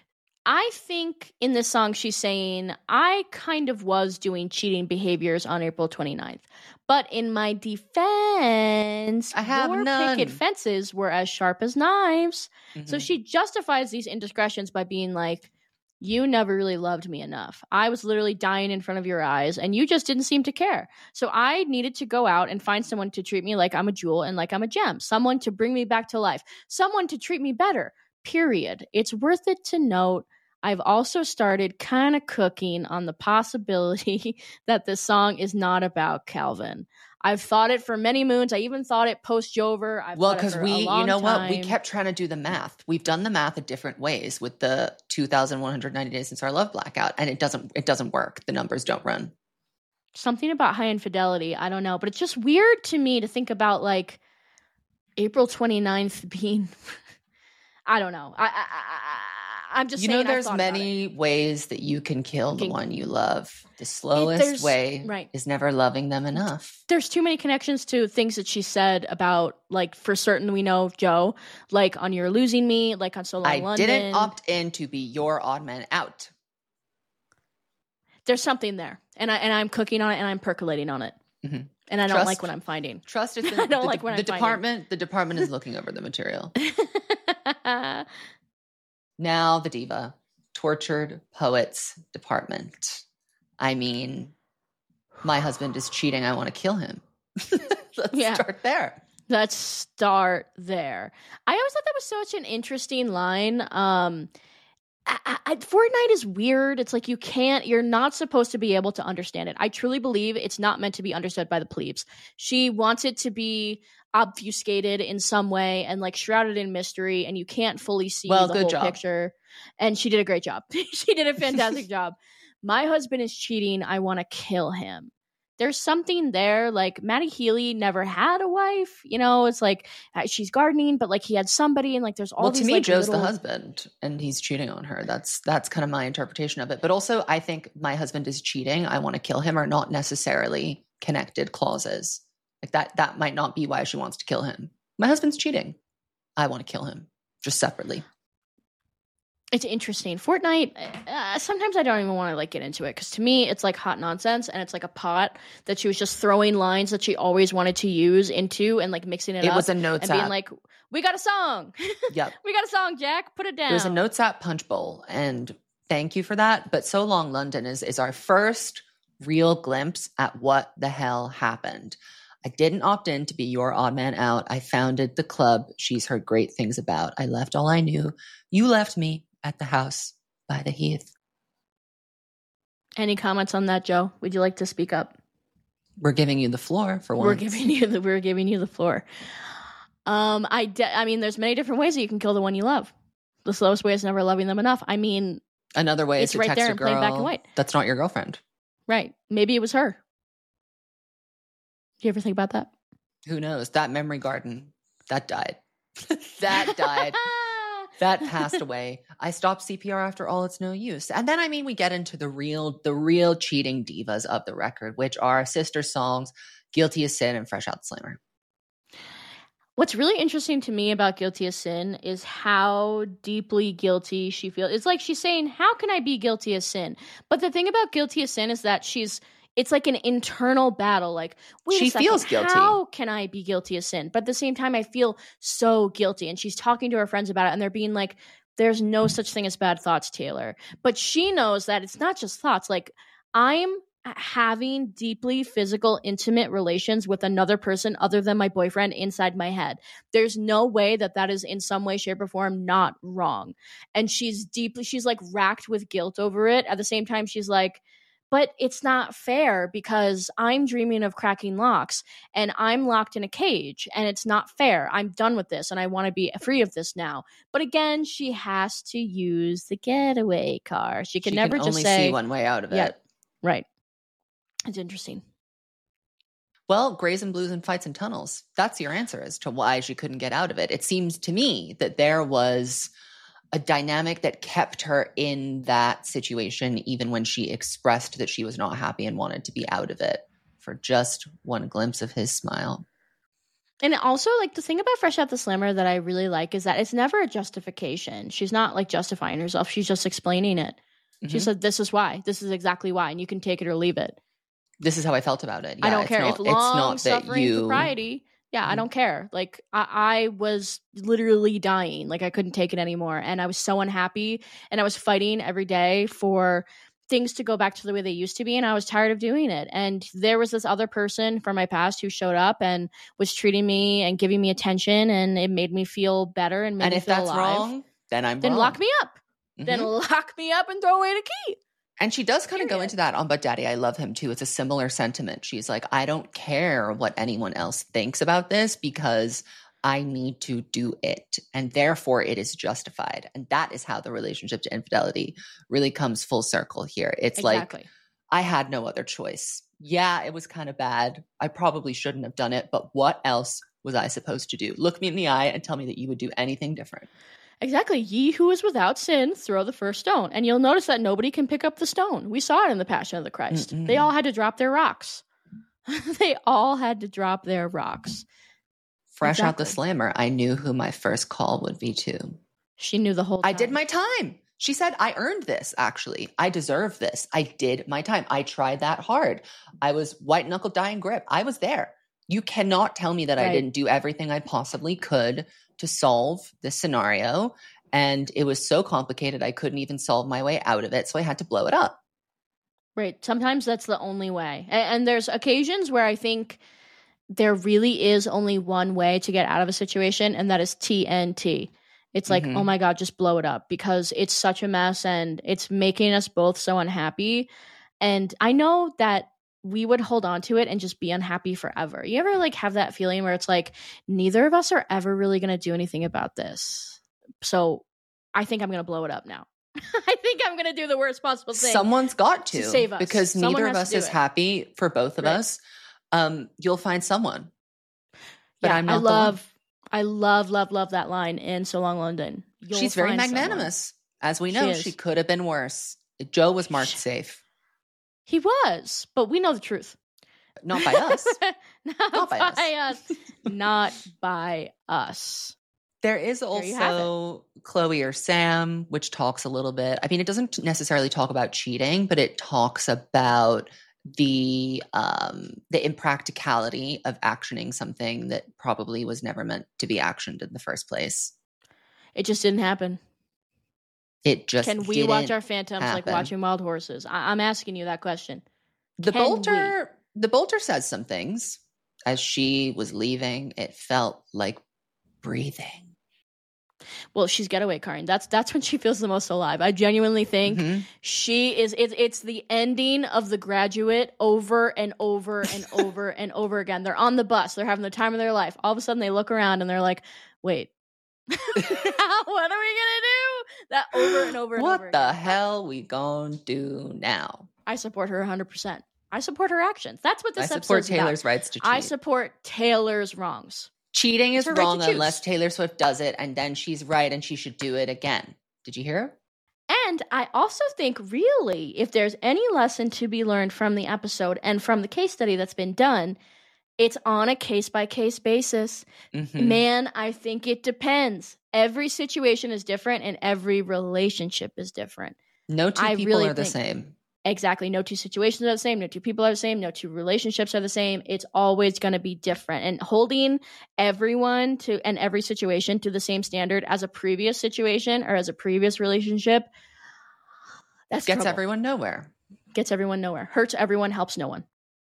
I think in this song she's saying, I kind of was doing cheating behaviors on April twenty-ninth. But in my defense, I have your none. picket fences were as sharp as knives. Mhm. So she justifies these indiscretions by being like, you never really loved me enough. I was literally dying in front of your eyes, and you just didn't seem to care. So I needed to go out and find someone to treat me like I'm a jewel and like I'm a gem. Someone to bring me back to life. Someone to treat me better. Period. It's worth it to note I've also started kind of cooking on the possibility that this song is not about Calvin. I've thought it for many moons. I even thought it post Jover. I've Well, thought it because for we, a you long know what? We time. kept trying to do the math. We've done the math in different ways with the two thousand one hundred ninety days since our love blackout, and it doesn't. It doesn't work. The numbers don't run. Something about high infidelity. I don't know, but it's just weird to me to think about like April twenty-ninth being. I don't know. I, I, I I'm just You saying. know, I've there's thought about many it. ways that you can kill the Can- one you love. The there's- slowest way right. is never loving them enough. There's too many connections to things that she said about, like, for certain we know Joe, like on You're Losing Me, like on So Long I London. didn't opt in to be your odd man out. There's something there, and I and I'm cooking on it, and I'm percolating on it, Mhm. and I don't Trust- like what I'm finding. Trust it's in, I don't the, like what the I'm finding. department. The department is looking over the material. Now the diva, tortured poets department. I mean, my husband is cheating. I want to kill him. Let's Yeah. start there. Let's start there. I always thought that was such an interesting line. Um, I, I, Fortnite is weird. It's like you can't, you're not supposed to be able to understand it. I truly believe it's not meant to be understood by the plebes. She wants it to be obfuscated in some way and like shrouded in mystery, and you can't fully see Well, the good whole job. picture. And she did a great job. She did a fantastic job. My husband is cheating. I want to kill him. There's something there. Like Maddie Healy never had a wife. You know, it's like uh, she's gardening, but like he had somebody, and like there's all Well, these. to me, like, Joe's little... the husband, and he's cheating on her. That's that's kind of my interpretation of it. But also, I think my husband is cheating. I want to kill him are not necessarily connected clauses. Like that. That might not be why she wants to kill him. My husband's cheating. I want to kill him, just separately. It's interesting. Fortnite, uh, sometimes I don't even want to like get into it because to me it's like hot nonsense, and it's like a pot that she was just throwing lines that she always wanted to use into and like mixing it, It up was a notes and being app. like, we got a song. Yep. We got a song, Jack. Put it down. It was a notes app punch bowl, and thank you for that. But So Long London is is our first real glimpse at what the hell happened. I didn't opt in to be your odd man out. I founded the club she's heard great things about. I left all I knew. You left me at the house by the heath. Any comments on that, Joe? Would you like to speak up? We're giving you the floor for once. We're giving you the we're giving you the floor. Um, I de- I mean, there's many different ways that you can kill the one you love. The slowest way is never loving them enough. I mean, Another way It's is to right text there a in plain girl black and white. that's not your girlfriend. right? Maybe it was her. Do you ever think about that? Who knows? That memory garden, that died. that died. That passed away. I stopped C P R after all. It's no use. And then, I mean, we get into the real, the real cheating divas of the record, which are sister songs, Guilty as Sin and Fresh Out the Slammer. What's really interesting to me about Guilty as Sin is how deeply guilty she feels. It's like she's saying, how can I be guilty as sin? But the thing about Guilty as Sin is that she's, it's like an internal battle. Like, wait She a second, feels guilty. how can I be guilty as sin? But at the same time, I feel so guilty. And she's talking to her friends about it, and they're being like, there's no such thing as bad thoughts, Taylor. But she knows that it's not just thoughts. Like, I'm having deeply physical, intimate relations with another person other than my boyfriend inside my head. There's no way that that is in some way, shape, or form not wrong. And she's deeply, she's like racked with guilt over it. At the same time, she's like, but it's not fair because I'm dreaming of cracking locks and I'm locked in a cage and it's not fair. I'm done with this and I want to be free of this now. But again, she has to use the getaway car. She can She never can just only say see one way out of Yeah. it. Right. It's interesting. Well, Grays and Blues and Fights and Tunnels. That's your answer as to why she couldn't get out of it. It seems to me that there was a dynamic that kept her in that situation even when she expressed that she was not happy and wanted to be out of it, for just one glimpse of his smile. And also, like, the thing about Fresh Out the Slammer that I really like is that it's never a justification. She's not, like, justifying herself. She's just explaining it. Mm-hmm. She said, this is why. This is exactly why. And you can take it or leave it. This is how I felt about it. Yeah, I don't care. Not, if long suffering you... propriety, yeah, mm-hmm. I don't care. Like, I, I was literally dying. Like, I couldn't take it anymore. And I was so unhappy. And I was fighting every day for things to go back to the way they used to be, and I was tired of doing it. And there was this other person from my past who showed up and was treating me and giving me attention, and it made me feel better and made and me feel alive. And if that's wrong, then I'm then wrong. lock me up. Mm-hmm. Then lock me up and throw away the key. And she does kind of go into that on But Daddy, I Love Him Too. It's a similar sentiment. She's like, I don't care what anyone else thinks about this because I need to do it. And therefore it is justified. And that is how the relationship to infidelity really comes full circle here. It's exactly. like, I had no other choice. Yeah, it was kind of bad. I probably shouldn't have done it. But what else was I supposed to do? Look me in the eye and tell me that you would do anything different. Exactly. Ye who is without sin, throw the first stone. And you'll notice that nobody can pick up the stone. We saw it in the Passion of the Christ. Mm-mm. They all had to drop their rocks. They all had to drop their rocks. Fresh exactly. Out the Slammer, I knew who my first call would be to. She knew the whole time. I did my time. She said, I earned this, actually. I deserve this. I did my time. I tried that hard. I was white knuckle dying grip. I was there. You cannot tell me that right. I didn't do everything I possibly could to solve this scenario. And it was so complicated, I couldn't even solve my way out of it. So I had to blow it up. Right. Sometimes that's the only way. And, and there's occasions where I think there really is only one way to get out of a situation, and that is T N T. It's like, mm-hmm. oh my God, just blow it up, because it's such a mess and it's making us both so unhappy. And I know that we would hold on to it and just be unhappy forever. You ever like have that feeling where it's like, neither of us are ever really going to do anything about this. So I think I'm going to blow it up now. I think I'm going to do the worst possible thing. Someone's got to, to save us. Because Someone neither of us is it. happy for both of right. us. Um, you'll find someone. But yeah, I'm not I love, the one. I love, love, love that line in So Long London. You'll She's very find magnanimous. Someone. As we know, she, she could have been worse. Joe was marked she, safe. He was, but we know the truth. Not by us. not, not by, by us. us. Not by us. There is also there Chloe or Sam, which talks a little bit. I mean, it doesn't necessarily talk about cheating, but it talks about the um, the impracticality of actioning something that probably was never meant to be actioned in the first place. It just didn't happen. It just Can we didn't watch our phantoms happen. like watching wild horses? I- I'm asking you that question. The Can bolter, we? the bolter says some things as she was leaving. It felt like breathing. Well, she's getaway Karin. That's that's when she feels the most alive. I genuinely think mm-hmm. she is. It's it's the ending of The Graduate over and over and over and over again. They're on the bus. They're having the time of their life. All of a sudden, they look around and they're like, "Wait, what are we gonna do?" That over and over and what over. What the again. hell we gonna do now? I support her one hundred percent. I support her actions. That's what this I episode is support Taylor's about. rights to cheat. I support Taylor's wrongs. Cheating is right wrong unless Taylor Swift does it, and then she's right and she should do it again. Did you hear? And I also think, really, if there's any lesson to be learned from the episode and from the case study that's been done, it's on a case-by-case basis. Mm-hmm. Man, I think it depends. Every situation is different and every relationship is different. No two I people really are the think- same. Exactly. No two situations are the same. No two people are the same. No two relationships are the same. It's always going to be different. And holding everyone to and every situation to the same standard as a previous situation or as a previous relationship, that's gets trouble. everyone nowhere. Gets everyone nowhere. Hurts everyone, helps no one.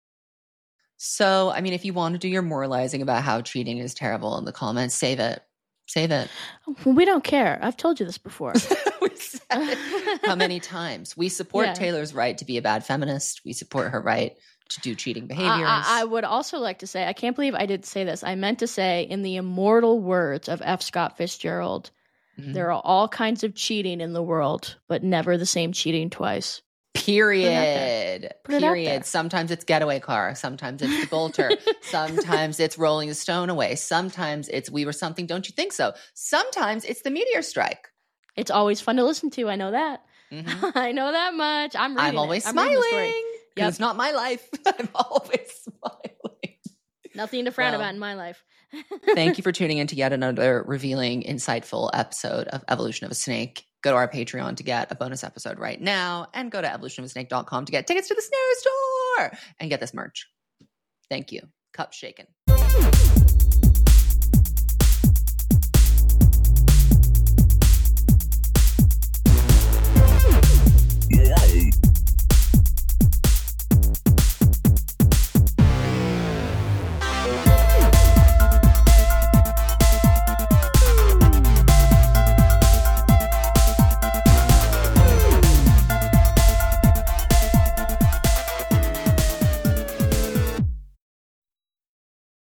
So, I mean, if you want to do your moralizing about how cheating is terrible in the comments, save it. Save it. We don't care. I've told you this before. We said it how many times? We support Yeah. Taylor's right to be a bad feminist. We support her right to do cheating behaviors. I, I, I would also like to say, I can't believe I did say this. I meant to say, in the immortal words of F. Scott Fitzgerald, mm-hmm. there are all kinds of cheating in the world, but never the same cheating twice. Period. Put it Period. Sometimes it's getaway car. Sometimes it's the bolter. Sometimes it's rolling the stone away. Sometimes it's we were something, don't you think so? Sometimes it's the meteor strike. It's always fun to listen to. I know that. Mm-hmm. I know that much. I'm reading I'm always it. I'm smiling. reading the story. Yep. It's not my life. I'm always smiling. Nothing to frown Well, about in my life. Thank you for tuning in to yet another revealing, insightful episode of Evolution of a Snake. Go to our Patreon to get a bonus episode right now, and go to evolution of a snake dot com to get tickets to the Snare Store and get this merch. Thank you. Cup shaken.